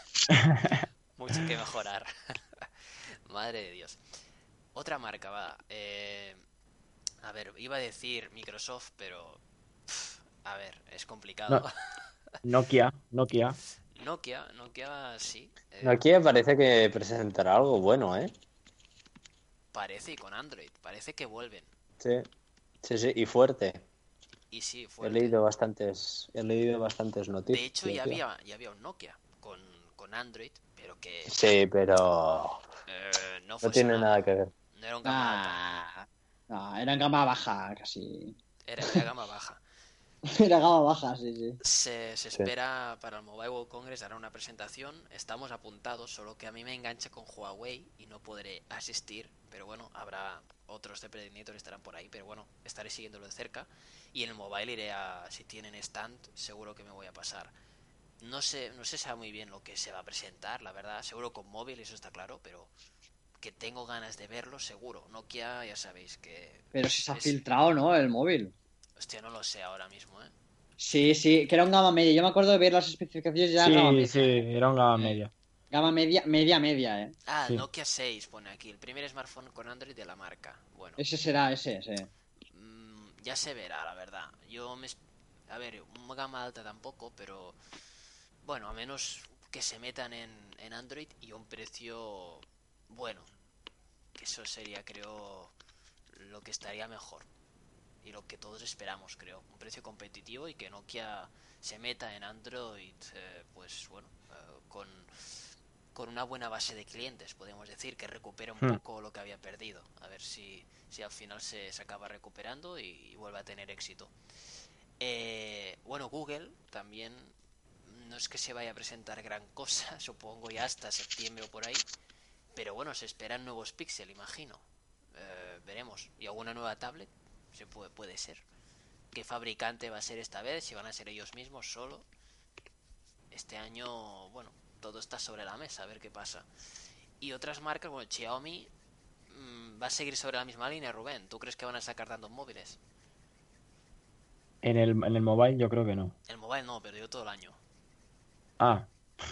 mucho que mejorar. Madre de Dios. Otra marca, va. Eh, a ver, iba a decir Microsoft, pero... pf, a ver, es complicado. No, Nokia, Nokia. Nokia, Nokia sí. eh, Aquí parece que presentará algo bueno, ¿eh? parece y con Android. Parece que vuelven. Sí, sí, sí, y fuerte. Y sí, He fuerte. leído bastantes, he leído bastantes De hecho, noticias ya ya. había, ya había un Nokia con, con Android, pero que Sí, pero eh, no no tiene funcionaba. nada que ver. No era un gama alta. Ah, no, era en gama baja, casi. Era, era gama baja. Era gama baja, sí, sí. Se, se Sí. espera para el Mobile World Congress hará una presentación. Estamos apuntados, solo que a mí me engancha con Huawei y no podré asistir. Pero bueno, habrá otros de Predator que estarán por ahí. Pero bueno, estaré siguiéndolo de cerca. Y en el mobile iré a. Si tienen stand, seguro que me voy a pasar. No sé, no se sabe muy bien lo que se va a presentar, la verdad. Seguro con móvil, eso está claro. Pero que tengo ganas de verlo, seguro. Nokia, ya sabéis que. Pero si se ha Es, filtrado, ¿no? El móvil. hostia, no lo sé ahora mismo, ¿eh? Sí, sí, que era un gama media. Yo me acuerdo de ver las especificaciones ya gama Sí, sí, media, ¿eh? era un gama Eh, media. Gama media, media, media, ¿eh? Ah, el Sí. Nokia seis pone aquí, el primer smartphone con Android de la marca. Bueno, Ese será ese, ese. mm, ya se verá, la verdad. Yo me... es- A ver, un gama alta tampoco, pero... Bueno, a menos que se metan en, en Android y a un precio bueno. Que eso sería, creo, lo que estaría mejor. Y lo que todos esperamos, creo. Un precio competitivo y que Nokia se meta en Android, eh, pues bueno, eh, con con una buena base de clientes, podemos decir, que recupere un Hmm. poco lo que había perdido. A ver si, si al final se, se acaba recuperando y, y vuelve a tener éxito. Eh, bueno, Google también no es que se vaya a presentar gran cosa, supongo ya hasta septiembre o por ahí. Pero bueno, se esperan nuevos Pixel, imagino. Eh, veremos. Y alguna nueva tablet, se puede, puede ser. ¿Qué fabricante va a ser esta vez? Si van a ser ellos mismos solo. Este año, bueno, todo está sobre la mesa, a ver qué pasa. Y otras marcas, bueno, Xiaomi mmm, va a seguir sobre la misma línea, Rubén. ¿Tú crees que van a sacar tantos móviles? En el, en el mobile yo creo que no. El mobile no, pero yo todo el año. Ah,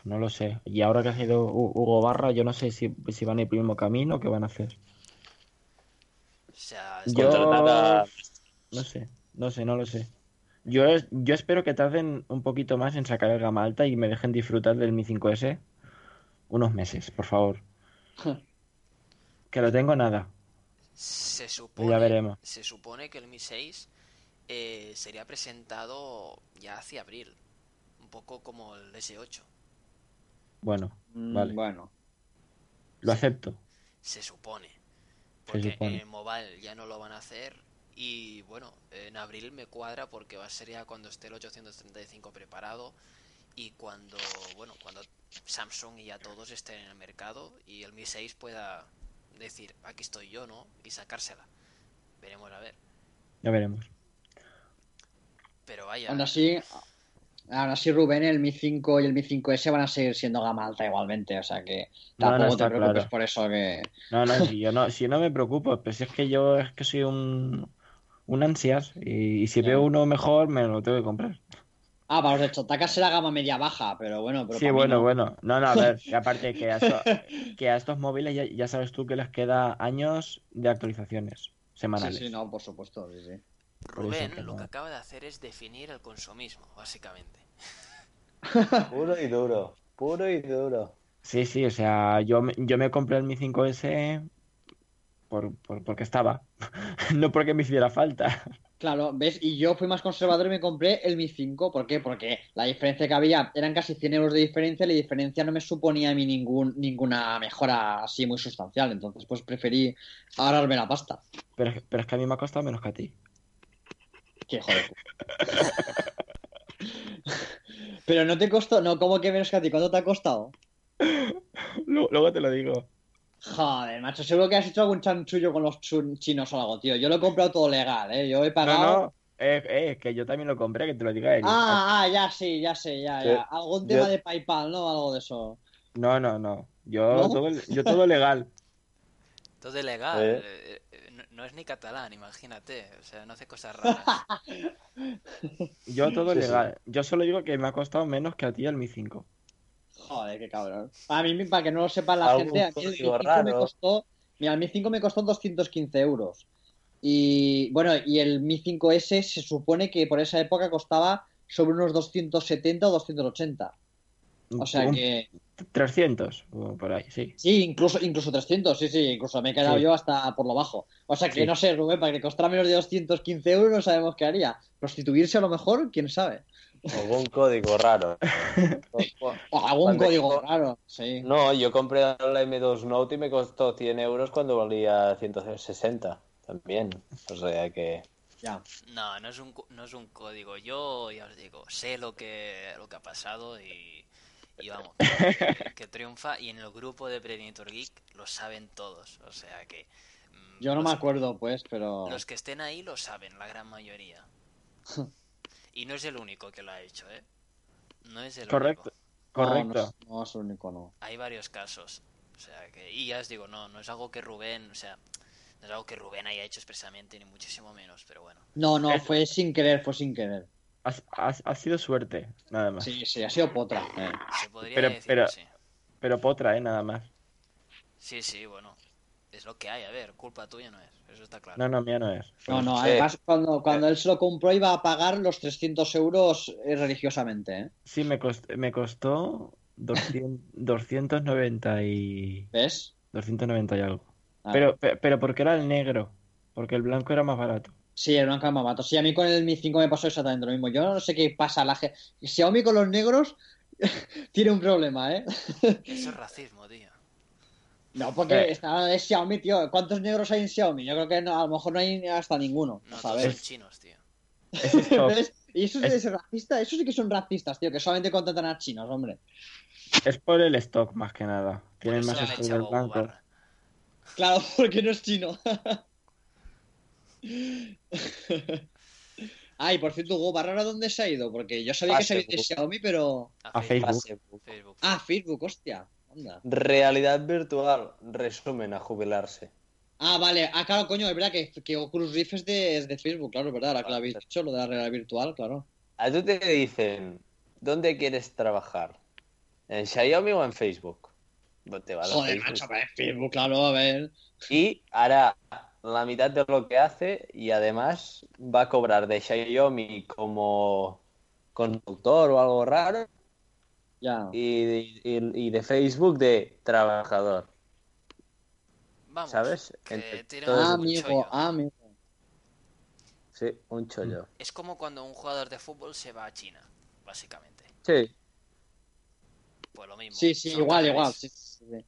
no lo sé. Y ahora que ha sido Hu- Hugo Barra, yo no sé si, si van a ir por el mismo camino o qué van a hacer. O sea, Yo Contratar a... no sé, no sé, no lo sé. Yo, es- yo espero que tarden un poquito más en sacar el gama alta y me dejen disfrutar del Mi cinco ese unos meses, por favor. Que lo tengo nada, se pero ya supone, veremos. se supone que el Mi seis eh, sería presentado ya hacia abril, un poco como el S ocho. Bueno, Mm, vale, bueno. lo Se, acepto, se supone, se porque en supone. el mobile ya no lo van a hacer y bueno, en abril me cuadra porque va a ser ya cuando esté el ochocientos treinta y cinco preparado y cuando, bueno, cuando Samsung y ya todos estén en el mercado y el Mi seis pueda decir, aquí estoy yo, ¿no? Y sacársela. Veremos a ver. Ya veremos. Pero vaya, Aún así, aún así, Rubén, el Mi cinco y el Mi cinco ese van a seguir siendo gama alta igualmente. O sea que No, no tampoco te está preocupes claro. por eso que... No, no, si yo no, si no me preocupo, pero si es que yo es que soy un, un ansias y, y si veo Ya. uno mejor me lo tengo que comprar. Ah, para los de Chotaka será gama media baja, pero bueno, pero Sí, para mí bueno, no. bueno. No, no, a ver, y aparte que a, esto- que a estos móviles ya, ya sabes tú que les queda años de actualizaciones Sí, sí, semanales. no, por supuesto, sí, sí. Por eso que Rubén lo que no. acaba de hacer es definir el consumismo, básicamente. Puro y duro, puro y duro. Sí, sí, o sea, yo, me- yo me compré el Mi cinco ese por, por- porque estaba, no porque me hiciera falta. Claro, ¿ves? Y yo fui más conservador y me compré el Mi cinco. ¿Por qué? Porque la diferencia que había eran casi cien euros de diferencia y la diferencia no me suponía a mí ningún, ninguna mejora así muy sustancial. Entonces, pues preferí ahorrarme la pasta. Pero, es- pero es que a mí me ha costado menos que a ti. Qué hijo de puta. Pero no te costó, no, ¿cómo que menos que a ti? ¿Cuánto te ha costado? Luego, luego te lo digo. Joder, macho, seguro que has hecho algún chanchullo con los chun- chinos o algo, tío. Yo lo he comprado todo legal, ¿eh? Yo he No, pagado. no, eh, eh, que yo también lo compré, que te lo diga él. Ah, Ah, ah, ya sí, ya sé, ya, Yo, ya. Algún tema yo, de PayPal, ¿no? Algo de eso. no, no, no. Yo ¿No? todo, yo todo legal. Todo es legal, eh, eh, eh, no, no es ni catalán, imagínate, o sea, no hace cosas raras. Yo todo sí, sí. legal. Yo solo digo que me ha costado menos que a ti el Mi cinco. Joder, qué cabrón. A mí, para que no lo sepa la gente, Algún a mí el Mi código cinco me raro. costó. Mira, el Mi cinco me costó doscientos quince euros. Y bueno, y el Mi cinco ese se supone que por esa época costaba sobre unos doscientos setenta o doscientos ochenta. O sea Un que. trescientos, o por ahí, sí. Sí, incluso, incluso trescientos, sí, sí, incluso me he quedado Sí, yo hasta por lo bajo. O sea que sí. no sé, Rubén, para que costara menos de doscientos quince euros no sabemos qué haría. Prostituirse a lo mejor, quién sabe. Algún código raro. Cu- cu- O algún Cuando código yo, raro, sí. no, yo compré la M dos Note y me costó cien euros cuando valía ciento sesenta también. O sea que... Ya. No, no es un, co- no es un código, yo ya os digo, sé lo que, lo que ha pasado y, y vamos, que, que triunfa y en el grupo de Predator Geek lo saben todos, o sea que mm, Yo no me los, acuerdo, pues, pero. los que estén ahí lo saben, la gran mayoría. Y no es el único que lo ha hecho, ¿eh? No es el único. Correcto, No, no correcto. es, no es el único, no. Hay varios casos. O sea que, y ya os digo, no, no es algo que Rubén, o sea, no es algo que Rubén haya hecho expresamente, ni muchísimo menos, pero bueno. No, no, Es- fue sin querer, fue sin querer. ha, ha- ha sido suerte, nada más. Sí, sí, ha sido potra. eh. Se podría Pero, decir pero, así. pero potra, ¿eh? Nada más. Sí, sí, bueno. Es lo que hay, a ver, culpa tuya no es, eso está claro. No, no, mía no es. Por No, eso. no, Eh, además, cuando, cuando él se lo compró iba a pagar los trescientos euros eh, religiosamente, ¿eh? Sí, me costó, me costó doscientos, doscientos noventa y... ¿Ves? doscientos noventa y algo. Ah. Pero, pe- pero porque era el negro. Porque el blanco era más barato. Sí, el blanco es más barato. Sí, a mí con el Mi cinco me pasó exactamente lo mismo. Yo no sé qué pasa. La gente... Xiaomi con los negros tiene un problema, ¿eh? Eso es racismo, tío. No, porque Eh, está, es Xiaomi, tío. ¿Cuántos negros hay en Xiaomi? Yo creo que no, a lo mejor no hay hasta ninguno. No, A todos saber. son chinos, tío. es stock. ¿Ves? Y eso Es, es racista. Eso sí que son racistas, tío. Que solamente contratan a chinos, hombre. es por el stock más que nada. Por Tienen eso más han stock echado del a Hugo blanco. Barra. Claro, porque no es chino. Ay, por cierto, Hugo Barra, ¿a dónde se ha ido? Porque yo sabía que se había ido de Facebook. Xiaomi, pero... A A Facebook. Facebook. Facebook. Facebook. Ah, Facebook, hostia. Anda. Realidad virtual. Resumen a jubilarse. Ah, vale. Ah, claro, coño, es verdad que, que Oculus Rift es de, es de Facebook, claro, es verdad. Ahora que lo habéis dicho, lo de la realidad virtual, claro. A tú te dicen, ¿dónde quieres trabajar? ¿En Xiaomi o en Facebook? Pues te vas a Joder, Facebook. macho, pero es Facebook, claro, a ver. Y hará la mitad de lo que hace y además va a cobrar de Xiaomi como conductor o algo raro Ya. y, y- y de Facebook de trabajador, Vamos, ¿sabes? Entre que tiene todo Ah, un, ese... un amigo, chollo. ah, amigo. Sí, un chollo. Es como cuando un jugador de fútbol se va a China, básicamente. Sí, Pues lo mismo, Sí, sí, solo que al igual, igual. revés. Sí, sí, sí.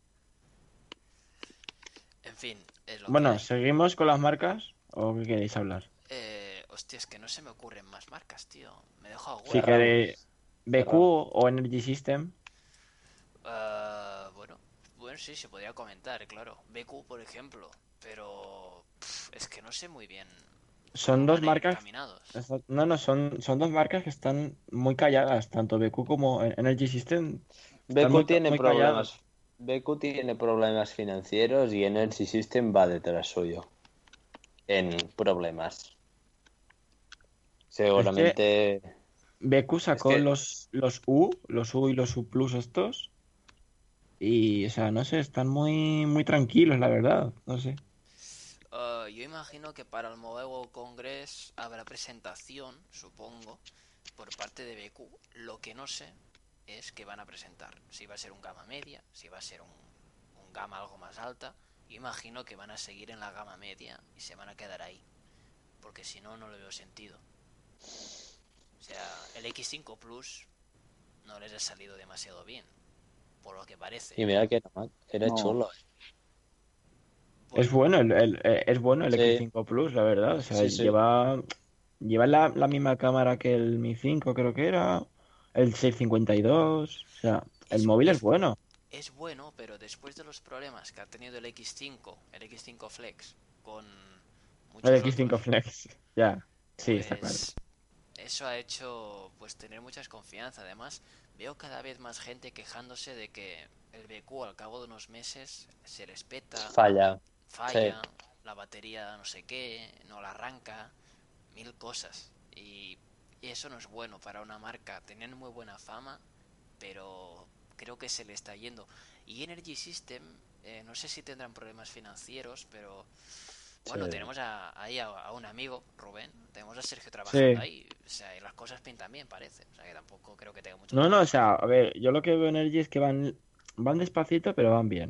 En fin, es lo que Bueno, hay. ¿seguimos con las marcas o qué queréis hablar? Eh, hostia, es que no se me ocurren más marcas, tío. Me dejo Si alguna. queréis cerramos. B Q Cerramos. o Energy System, Ah, bueno, bueno, sí, se podría comentar, claro. B Q, por ejemplo. Pero pf, es que no sé muy bien son cómo dos van a ir marcas. encaminados. No, no, son, son dos marcas que están muy calladas, tanto B Q como Energy System están muy, B Q ca- tiene muy callados. problemas. B Q tiene problemas financieros y Energy System va detrás suyo en problemas. Es que Seguramente. B Q Es sacó que los, los U, los U y los U Plus estos, y, o sea, no sé, están muy, muy tranquilos, la verdad, no sé. Ah, yo imagino que para el Mobile World Congress habrá presentación, supongo, por parte de B Q. Lo que no sé es qué van a presentar. Si va a ser un gama media, si va a ser un, un gama algo más alta. Yo imagino que van a seguir en la gama media y se van a quedar ahí. Porque si no, no le veo sentido. O sea, el X cinco Plus no les ha salido demasiado bien, por lo que parece. y mira que era, mal, era No. chulo. Es Bueno, bueno el, el- eh, es bueno el X Sí, cinco Plus, la verdad, o sea, sí, sí. lleva, lleva la, la misma cámara que el Mi cinco, creo que era, el seiscientos cincuenta y dos, o sea, el es, móvil es es, bueno. es bueno, pero después de los problemas que ha tenido el X cinco, el X cinco Flex, con El muchos X cinco otros, Flex, ya, sí, está claro. pues eso ha hecho pues tener mucha desconfianza. Además, veo cada vez más gente quejándose de que el B Q al cabo de unos meses se les peta, Falla. Sí. falla, la batería no sé qué, no la arranca, mil cosas. Y, y eso no es bueno para una marca. Tenían muy buena fama, pero creo que se le está yendo. Y Energy System, eh, no sé si tendrán problemas financieros, pero Sí. bueno, tenemos a, ahí a, a un amigo, Rubén, tenemos a Sergio trabajando Sí. ahí, o sea, y las cosas pintan bien, parece. O sea, que tampoco creo que tenga mucho No, no, o problema. sea, a ver, yo lo que veo en Energy es que van, van despacito, pero van bien.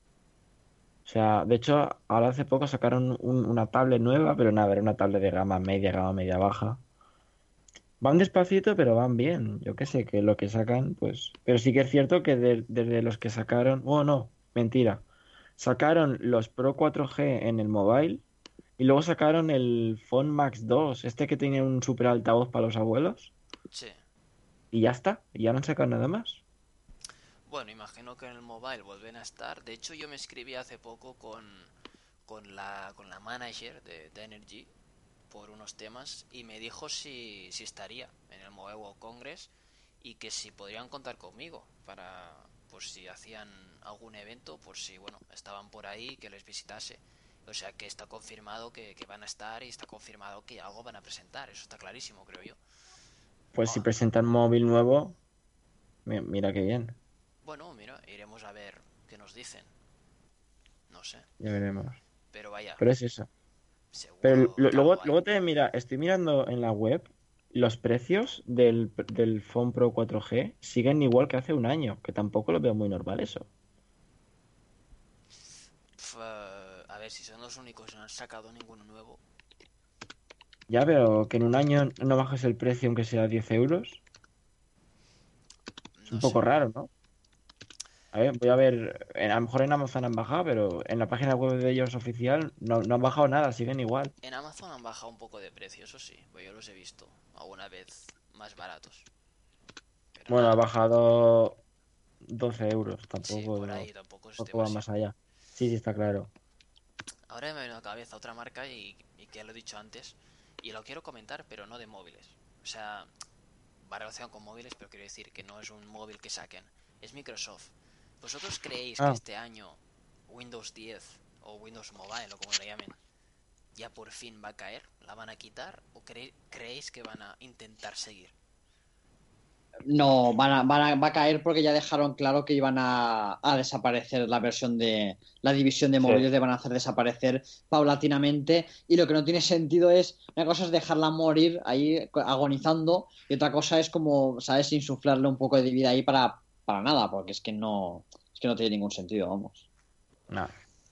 O sea, de hecho, ahora hace poco sacaron un- una tablet nueva, pero nada, era una tablet de gama media, gama media baja. Van despacito, pero van bien. Yo qué sé, que lo que sacan, pues... Pero sí que es cierto que de- desde los que sacaron... Oh, no, mentira. Sacaron los Pro cuatro G en el mobile y luego sacaron el Phone Max dos, este que tiene un super altavoz para los abuelos. Sí. Y ya está, y ya no han sacado nada más. Bueno, imagino que en el mobile vuelven a estar. De hecho, yo me escribí hace poco con, con la, con la manager de, de Energy por unos temas y me dijo si, si estaría en el Mobile World Congress y que si podrían contar conmigo para, por si hacían algún evento, por si, bueno, estaban por ahí, que les visitase. O sea que está confirmado que, que van a estar y está confirmado que algo van a presentar. Eso está clarísimo, creo yo. Pues si Ah, presentan móvil nuevo, mi- mira qué bien. bueno, mira, iremos a ver qué nos dicen. No sé. Ya veremos. Pero vaya, Pero es eso. Pero seguro lo- que luego, algo hay. luego te mira, estoy mirando en la web, los precios del, del Phone Pro cuatro G siguen igual que hace un año, que tampoco lo veo muy normal eso. Pf, eh, a ver, si son los únicos y no han sacado ninguno nuevo. Ya, pero que en un año no bajes el precio aunque sea diez euros, es un No sé. poco raro, ¿no? A ver, voy a ver, en- a lo mejor en Amazon han bajado, pero en la página web de ellos oficial no, no han bajado nada, siguen igual. En Amazon han bajado un poco de precio, eso sí. Pues yo los he visto alguna vez más baratos. Pero Bueno, ha nada. bajado doce euros, Sí, por tampoco, ahí tampoco es tampoco va demasiado. más allá. Sí, sí, está claro. Ahora me viene a la cabeza otra marca y, y que ya lo he dicho antes. Y lo quiero comentar, pero no de móviles. O sea, va relacionado con móviles, pero quiero decir que no es un móvil que saquen. Es Microsoft. ¿Vosotros creéis que Ah, este año Windows diez o Windows Mobile o como le llamen ya por fin va a caer? ¿La van a quitar o cre- creéis que van a intentar seguir? No, van a, van a- va a caer porque ya dejaron claro que iban a, a desaparecer la versión de la división de Sí. móviles, le van a hacer desaparecer paulatinamente y lo que no tiene sentido es, una cosa es dejarla morir ahí agonizando y otra cosa es como, ¿sabes? Insuflarle un poco de vida ahí para, para nada, porque es que no, es que no tiene ningún sentido, vamos. No.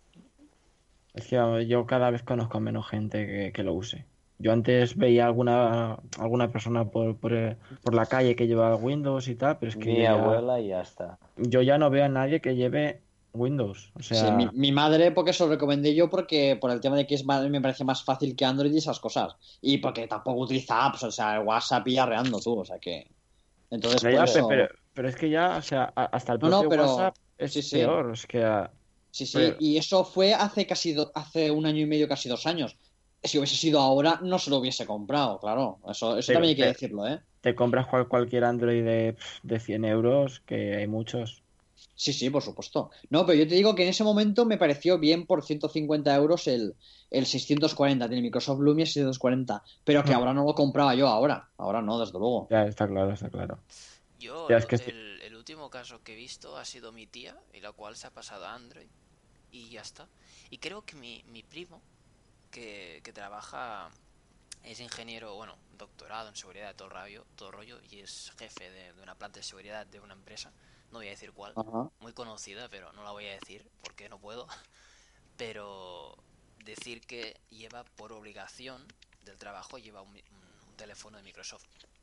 Es que vamos, yo cada vez conozco menos gente que, que lo use. Yo antes veía alguna alguna persona por, por, eh, por la calle que llevaba Windows y tal, pero es que yo Mi ya abuela y ya está. yo ya no veo a nadie que lleve Windows. O Sí, mi, sea, mi madre, porque se lo recomendé yo, porque por el tema de que es más- me parece más fácil que Android y esas cosas. Y porque tampoco utiliza apps, o sea, WhatsApp y arreando tú, o sea que. Entonces, pero, por ya, pe- pero, eso. pero es que ya, o sea, a- hasta el No, no, propio pero. WhatsApp es Sí, sí. peor. Es que, ah, Sí, sí. pero- Y eso fue hace casi do- hace un año y medio, casi dos años. Si hubiese sido ahora, no se lo hubiese comprado, claro. Eso, eso te, también hay que te- decirlo, ¿eh? te compras cual- cualquier Android de, pf, de cien euros, que hay muchos. Sí, sí, por supuesto. No, pero yo te digo que en ese momento me pareció bien por ciento cincuenta euros el, el seiscientos cuarenta, tiene Microsoft Lumia seiscientos cuarenta, pero que Hmm. ahora no lo compraba yo ahora. Ahora no, desde luego. Ya está claro, está claro. Yo, Ya el, es que estoy- el- el último caso que he visto ha sido mi tía, y la cual se ha pasado a Android, y ya está. Y creo que mi, mi primo, que, que trabaja, es ingeniero, bueno, doctorado en seguridad de todo rollo, todo rollo y es jefe de, de una planta de seguridad de una empresa, no voy a decir cuál, Ajá. muy conocida, pero no la voy a decir porque no puedo. Pero decir que lleva por obligación del trabajo, lleva un, un teléfono de Microsoft.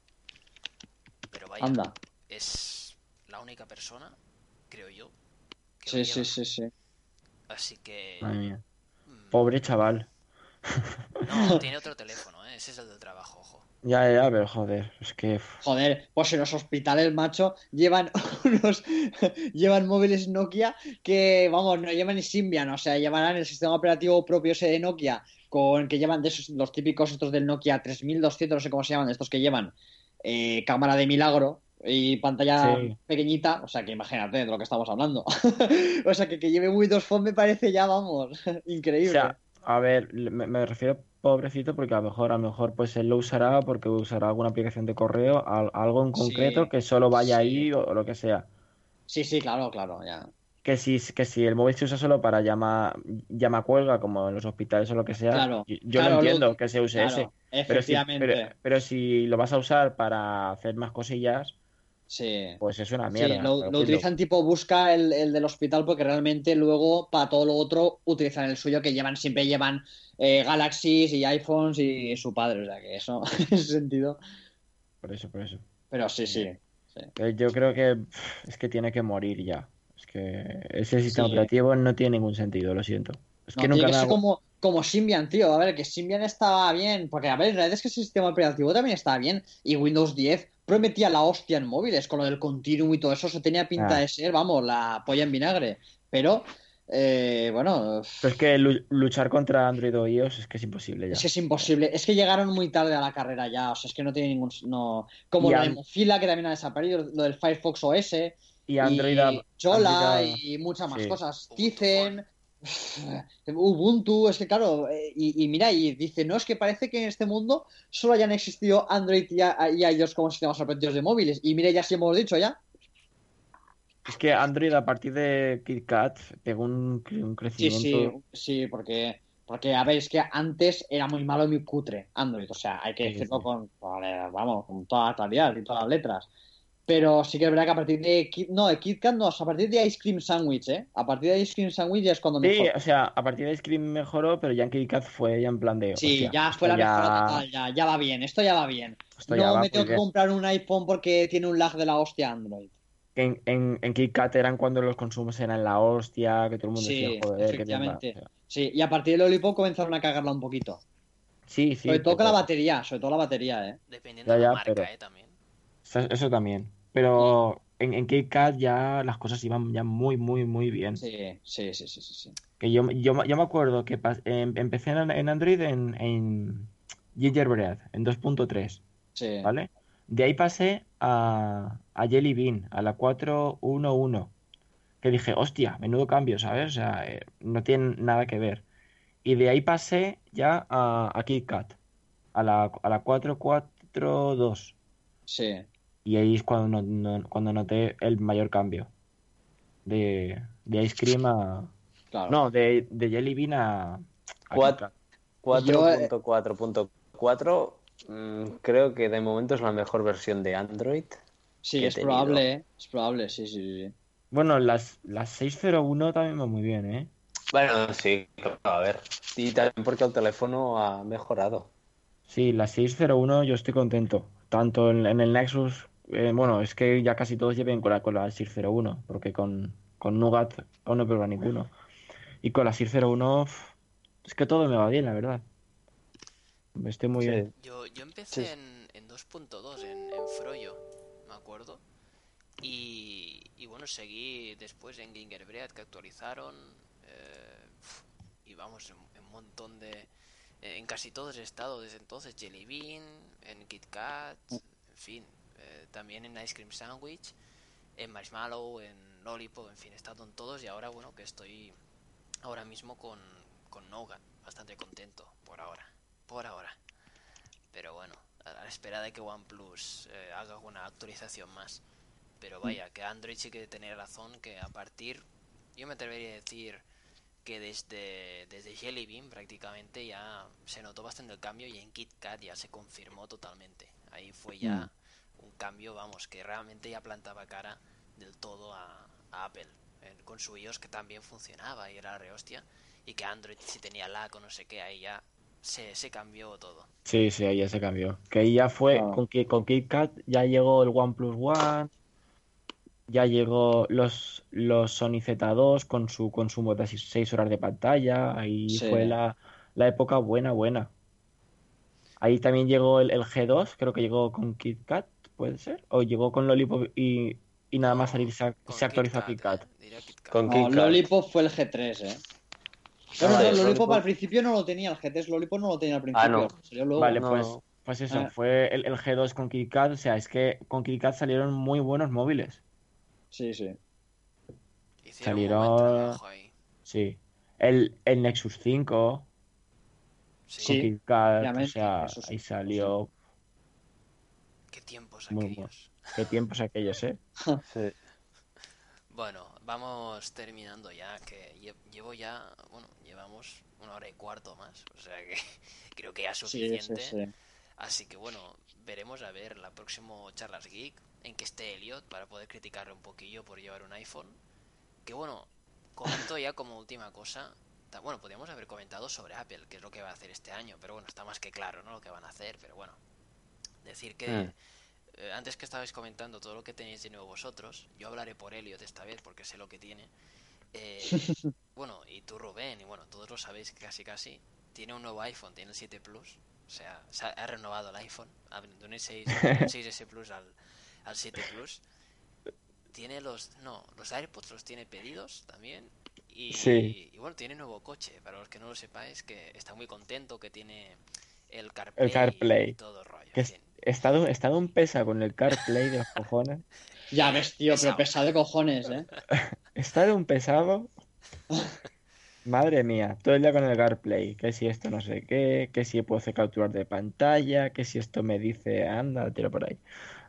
Pero vaya, Anda. es la única persona, creo yo, que lo Sí, lleva. sí, sí, sí. Así que... Madre mía. mm, Pobre chaval. No, tiene otro teléfono, ¿eh? Ese es el del trabajo, ojo. Ya, ya, pero joder, es que pf, Joder, pues en los hospitales, macho, llevan unos llevan móviles Nokia que, vamos, no llevan ni Symbian, o sea, llevarán el sistema operativo propio ese de Nokia, con que llevan de esos, los típicos estos del Nokia tres mil doscientos, no sé cómo se llaman, estos que llevan eh, cámara de milagro y pantalla sí. pequeñita, o sea, que imagínate de lo que estamos hablando. O sea, que que lleve Windows Phone me parece ya, vamos, O increíble. sea, a ver, me, me refiero pobrecito porque a lo mejor, a lo mejor pues él lo usará porque usará alguna aplicación de correo, al- algo en concreto Sí, que solo vaya sí, ahí o, o lo que sea. sí, sí, claro, claro, ya. Que si, que si el móvil se usa solo para llama, llama cuelga, como en los hospitales o lo que sea, Claro, yo, yo lo claro, lo, entiendo que se use ese. claro, Pero si, pero, efectivamente. pero si lo vas a usar para hacer más cosillas, Sí, pues es una sí, mierda lo, el lo Windows. utilizan tipo busca el, el del hospital porque realmente luego para todo lo otro utilizan el suyo que llevan, siempre llevan eh, Galaxies y iPhones y su padre, o sea que eso en ese sentido. Por eso, por eso. Pero sí, sí, sí. Eh, Yo creo que pff, es que tiene que morir ya. Es que ese sistema Sí. operativo no tiene ningún sentido, lo siento. Es que No, tiene nunca que me ser hago... como, como Symbian, tío. A ver, que Symbian estaba bien. Porque, a ver, en realidad es que ese sistema operativo también estaba bien. Y Windows diez prometía la hostia en móviles, con lo del Continuum y todo eso. Eso tenía pinta Ah, de ser, vamos, la polla en vinagre. Pero, eh, bueno, pero es que lu- luchar contra Android o iOS es que es imposible es ya. que es imposible. Es que llegaron muy tarde a la carrera ya. O sea, es que no tiene ningún. No... Como Y, lo de an- Mozilla, que también ha desaparecido, lo del Firefox O S, y Android, y ha- Android Jola, ha- y muchas más sí. cosas. Ubuntu Phone. Tizen. Ubuntu, es que claro, eh, y, y mira, y dice, no, es que parece que en este mundo solo hayan existido Android y, a- y iOS como sistemas operativos de móviles. Y mira, ya sí hemos dicho ya. Es que Android a partir de KitKat pegó un, cre- un Sí, sí, crecimiento. sí, porque, porque a ver, es que antes era muy malo y muy cutre Android, o sea, hay que Sí, decirlo sí. con, con, eh, vamos, con toda la claridad y todas las letras. Pero sí que es verdad que a partir de, Kit- no, de KitKat no, a partir de Ice Cream Sandwich, ¿eh? A partir de Ice Cream Sandwich ya es cuando Sí, mejor. o sea, a partir de Scream mejoró, pero ya en KitKat fue ya en plan de, Sí, hostia, ya fue esto la mejora ya, total, ya, ya va bien, esto ya va bien. esto ya No va me muy tengo que bien. comprar un iPhone porque tiene un lag de la hostia Android. En, en, en KitKat eran cuando los consumos eran la hostia, que todo el mundo decía, Sí, joder, que tiene... efectivamente. Sí, y a partir del Lollipop comenzaron a cagarla un poquito. Sí, Sobre sí, todo con la pero... batería, sobre todo la batería, ¿eh? Dependiendo Ya, de la ya, marca, pero... ¿eh? También. Eso, eso también. Y Pero en, en KitKat ya las cosas iban ya muy, muy, muy bien. sí, sí, sí, sí, sí, sí. Que yo, yo, yo me acuerdo que pas- em- empecé en, en Android en, en Gingerbread, en dos punto tres, Sí. ¿vale? De ahí pasé a, a Jelly Bean, a la cuatro punto uno, que dije, hostia, menudo cambio, ¿sabes? O sea, eh, no tiene nada que ver. Y de ahí pasé ya a, a KitKat, a la, a la cuatro punto cuatro punto dos. Sí. Y ahí es cuando, no- no- cuando noté el mayor cambio. De, de Ice Cream a... Claro. No, de, de Jelly Bean a, a Kit Cuat- Kat. Yo, eh, cuatro punto cuatro punto cuatro mm, creo que de momento es la mejor versión de Android sí, que he es tenido. probable, ¿eh? Es probable, sí, sí, sí. Bueno, las, las seis cero uno también va muy bien, ¿eh? Bueno, sí, a ver. Y también porque el teléfono ha mejorado. Sí, la seis cero uno yo estoy contento. Tanto en, en el Nexus, eh, bueno, es que ya casi todos lleven con la, con la seis cero uno, porque con, con Nougat aún no he probado ninguno. Y con la seis cero uno, uf, es que todo me va bien, la verdad. Estoy muy bien. Sí, Yo, yo sí. empecé en, en dos punto dos, en, en Froyo, me acuerdo. Y, y bueno, seguí después en Gingerbread, que actualizaron. eh, y vamos, en en un montón de... En casi todos he estado desde entonces. Jelly Bean, en Kit Kat, en fin. eh, también en Ice Cream Sandwich, en Marshmallow, en Lollipop, en fin, he estado en todos. Y ahora, bueno, que estoy ahora mismo con, con Nougat. Bastante contento, por ahora. Por ahora. Pero bueno, a la espera de que OnePlus eh, haga alguna actualización más. Pero vaya, que Android sí que tenía razón, que a partir, yo me atrevería a decir que desde, desde Jelly Bean prácticamente ya se notó bastante el cambio y en KitKat ya se confirmó totalmente. Ahí fue Mm. ya un cambio, vamos, que realmente ya plantaba cara del todo a, a Apple, eh, con su iOS que también funcionaba y era la rehostia, y que Android si tenía lag o no sé qué, ahí ya se, se cambió todo. Sí, sí, ahí ya se cambió. Que ahí ya fue, Claro. con, Ki- con KitKat ya llegó el OnePlus One, ya llegó los, los Sony Z dos con su consumo de seis horas de pantalla, ahí Sí. fue la, la época buena, buena. Ahí también llegó el, el G dos, creo que llegó con KitKat, ¿puede ser? O llegó con Lollipop y, y nada más No, salir se, se con actualizó a KitKat, eh, KitKat. diría KitKat. Con No, KitKat. Lollipop fue el G tres, ¿eh? Ah, Bueno, no, vale, Lollipop al Lollipop. principio no lo tenía, el G tres Lollipop no lo tenía al Ah, principio, no. salió luego. Vale, pues, No. pues eso, Eh, fue el, el G dos con KitKat, o sea, es que con KitKat salieron muy buenos móviles. sí, sí. Hicieron muy buen Salieron, trabajo ahí. sí, el, el Nexus cinco con Sí, Sí, KitKat, o obviamente, sea, eso sí. ahí Sí. salió qué tiempos muy bueno. aquellos. Qué tiempos aquellos, ¿eh? Sí. Bueno, vamos terminando ya, que lle- llevo ya, bueno, llevamos una hora y cuarto más, o sea que creo que ya es Sí, sí, suficiente. sí. Así que bueno, veremos a ver la próxima Charlas Geek en que esté Elliot para poder criticarle un poquillo por llevar un iPhone. Que bueno, comento ya como última cosa. ta- Bueno, podríamos haber comentado sobre Apple, que es lo que va a hacer este año, pero bueno, está más que claro, ¿no? Lo que van a hacer, pero bueno, decir Mm. que eh, antes que estabais comentando todo lo que tenéis de nuevo vosotros, yo hablaré por Elliot esta vez porque sé lo que tiene. Eh, bueno, y tú Rubén, y bueno, todos lo sabéis que casi casi, tiene un nuevo iPhone, tiene el siete Plus, o sea, se ha, ha renovado el iPhone, ha venido de un seis, de un seis S Plus al, al siete Plus. Tiene los, no, los AirPods los tiene pedidos también. Sí, Y, y bueno, tiene nuevo coche, para los que no lo sepáis, que está muy contento, que tiene el el CarPlay y, y CarPlay. todo el rollo, Que en es- fin. he estado, he estado un pesa con el CarPlay de los cojones. Ya ves, tío, pero Pesado. pesado de cojones, ¿eh? He estado un pesado. Madre mía, todo el día con el CarPlay, que si esto no sé qué, que si puedo hacer capturar de pantalla, que si esto me dice, anda, tiro por ahí.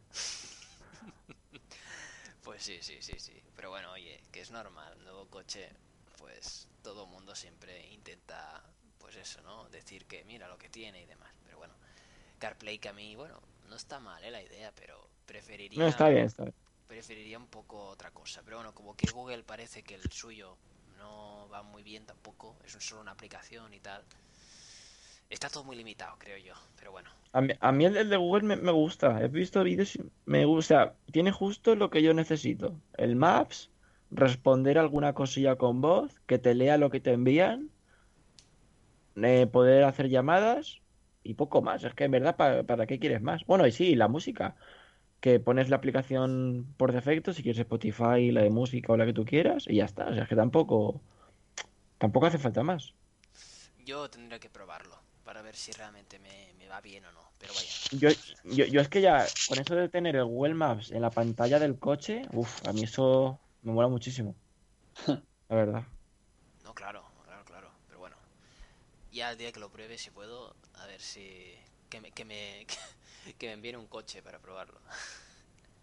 Pues sí, sí, sí, sí. Pero bueno, oye, que es normal, nuevo coche, pues todo mundo siempre intenta, pues eso, ¿no? Decir que mira lo que tiene y demás. Pero bueno, CarPlay que a mí, bueno, no está mal, ¿eh? La idea, pero No, está preferiría, bien, está bien. preferiría un poco otra cosa. Pero bueno, como que Google parece que el suyo no va muy bien tampoco, es un- solo una aplicación y tal. Está todo muy limitado, creo yo, pero bueno. A mí, a mí el el de Google me, me gusta. He visto vídeos y me gusta. Tiene justo lo que yo necesito. El Maps, responder alguna cosilla con voz, que te lea lo que te envían, eh, poder hacer llamadas y poco más. Es que en verdad, ¿para, para qué quieres más? Bueno, y sí, la música. Que pones la aplicación por defecto, si quieres Spotify, la de música o la que tú quieras, y ya está. O sea, es que tampoco, tampoco hace falta más. Yo tendré que probarlo para ver si realmente me, me va bien o no, pero vaya. Yo, yo, yo es que ya, con eso de tener el Google Maps en la pantalla del coche, uff, a mí eso me mola muchísimo, la verdad. No, claro, claro, claro, pero bueno. Ya el día que lo pruebe, si puedo, a ver si... Que me, que me, que me envíen un coche para probarlo.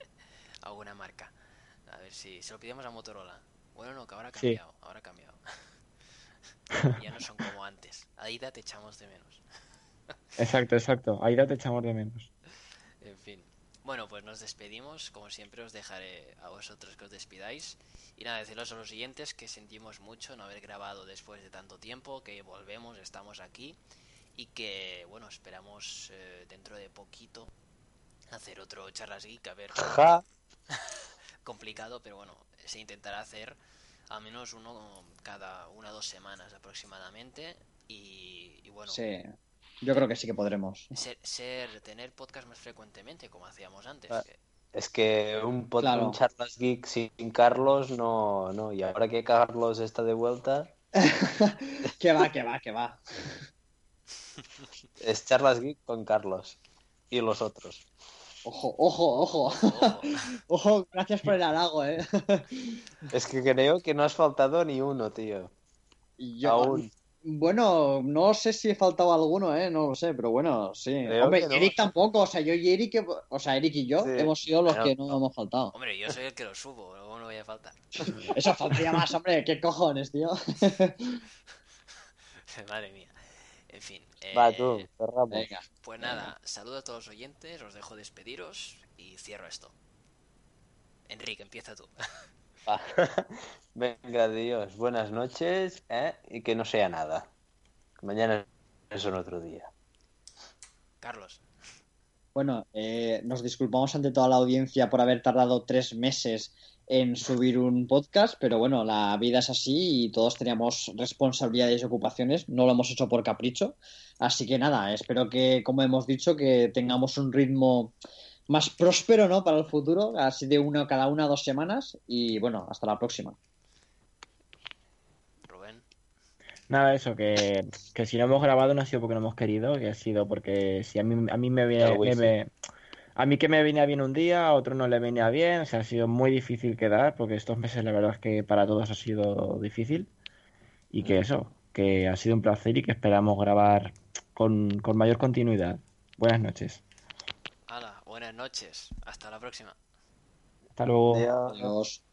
alguna marca. A ver si se lo pidamos a Motorola. Bueno, no, que ahora ha Sí. cambiado, ahora ha cambiado. Ya no son como antes. Aida, te echamos de menos. Exacto, exacto. Aida te echamos de menos. En fin. Bueno, pues nos despedimos. Como siempre os dejaré a vosotros que os despidáis. Y nada, deciros a los siguientes que sentimos mucho no haber grabado después de tanto tiempo, que volvemos, estamos aquí. Y que, bueno, esperamos eh, dentro de poquito hacer otro Charlas Geek, a ver, Ja. complicado, pero bueno, se intentará hacer al menos uno cada una o dos semanas aproximadamente. Y, y bueno, Sí, yo creo que sí que podremos. ser, ser tener podcast más frecuentemente como hacíamos antes. Ah. que- Es que un, pod- Claro. un Charlas Geek sin Carlos, no, no. Y ahora que Carlos está de vuelta, Que va, que va, que va. es Charlas Geek con Carlos y los otros. Ojo, ojo, ojo. Ojo, ojo. Ojo, gracias por el halago, eh. Es que creo que no has faltado ni uno, tío. Y yo, Aún. bueno, no sé si he faltado alguno, eh, no lo sé, pero bueno, sí. Creo Hombre, que no. Eric tampoco, o sea, yo y Eric, o sea, Eric y yo Sí. hemos sido los Bueno, que no hemos faltado. Hombre, yo soy el que lo subo, luego no voy a faltar. Eso faltaría más, hombre, qué cojones, tío. Madre mía. En fin. eh, Va, tú, cerramos. Venga. Pues nada, saludo a todos los oyentes, os dejo despediros y cierro esto. Enrique, empieza tú. Va. Venga, Dios, buenas noches, ¿eh? Y que no sea nada. Mañana es un otro día. Carlos. Bueno, eh, nos disculpamos ante toda la audiencia por haber tardado tres meses en subir un podcast, pero bueno, la vida es así y todos teníamos responsabilidades y ocupaciones, no lo hemos hecho por capricho, así que nada, espero que, como hemos dicho, que tengamos un ritmo más próspero, ¿no? Para el futuro, así de uno cada una o dos semanas y bueno, hasta la próxima. Rubén. Nada, eso, que, que si no hemos grabado no ha sido porque no hemos querido, que ha sido porque si a mí, a mí me viene, El me- wifi. me- a mí que me venía bien un día, a otro no le venía bien, o sea, ha sido muy difícil quedar, porque estos meses la verdad es que para todos ha sido difícil, y que eso, que ha sido un placer y que esperamos grabar con, con mayor continuidad. Buenas noches. Hala, buenas noches. Hasta la próxima. Hasta luego. Adiós. Adiós.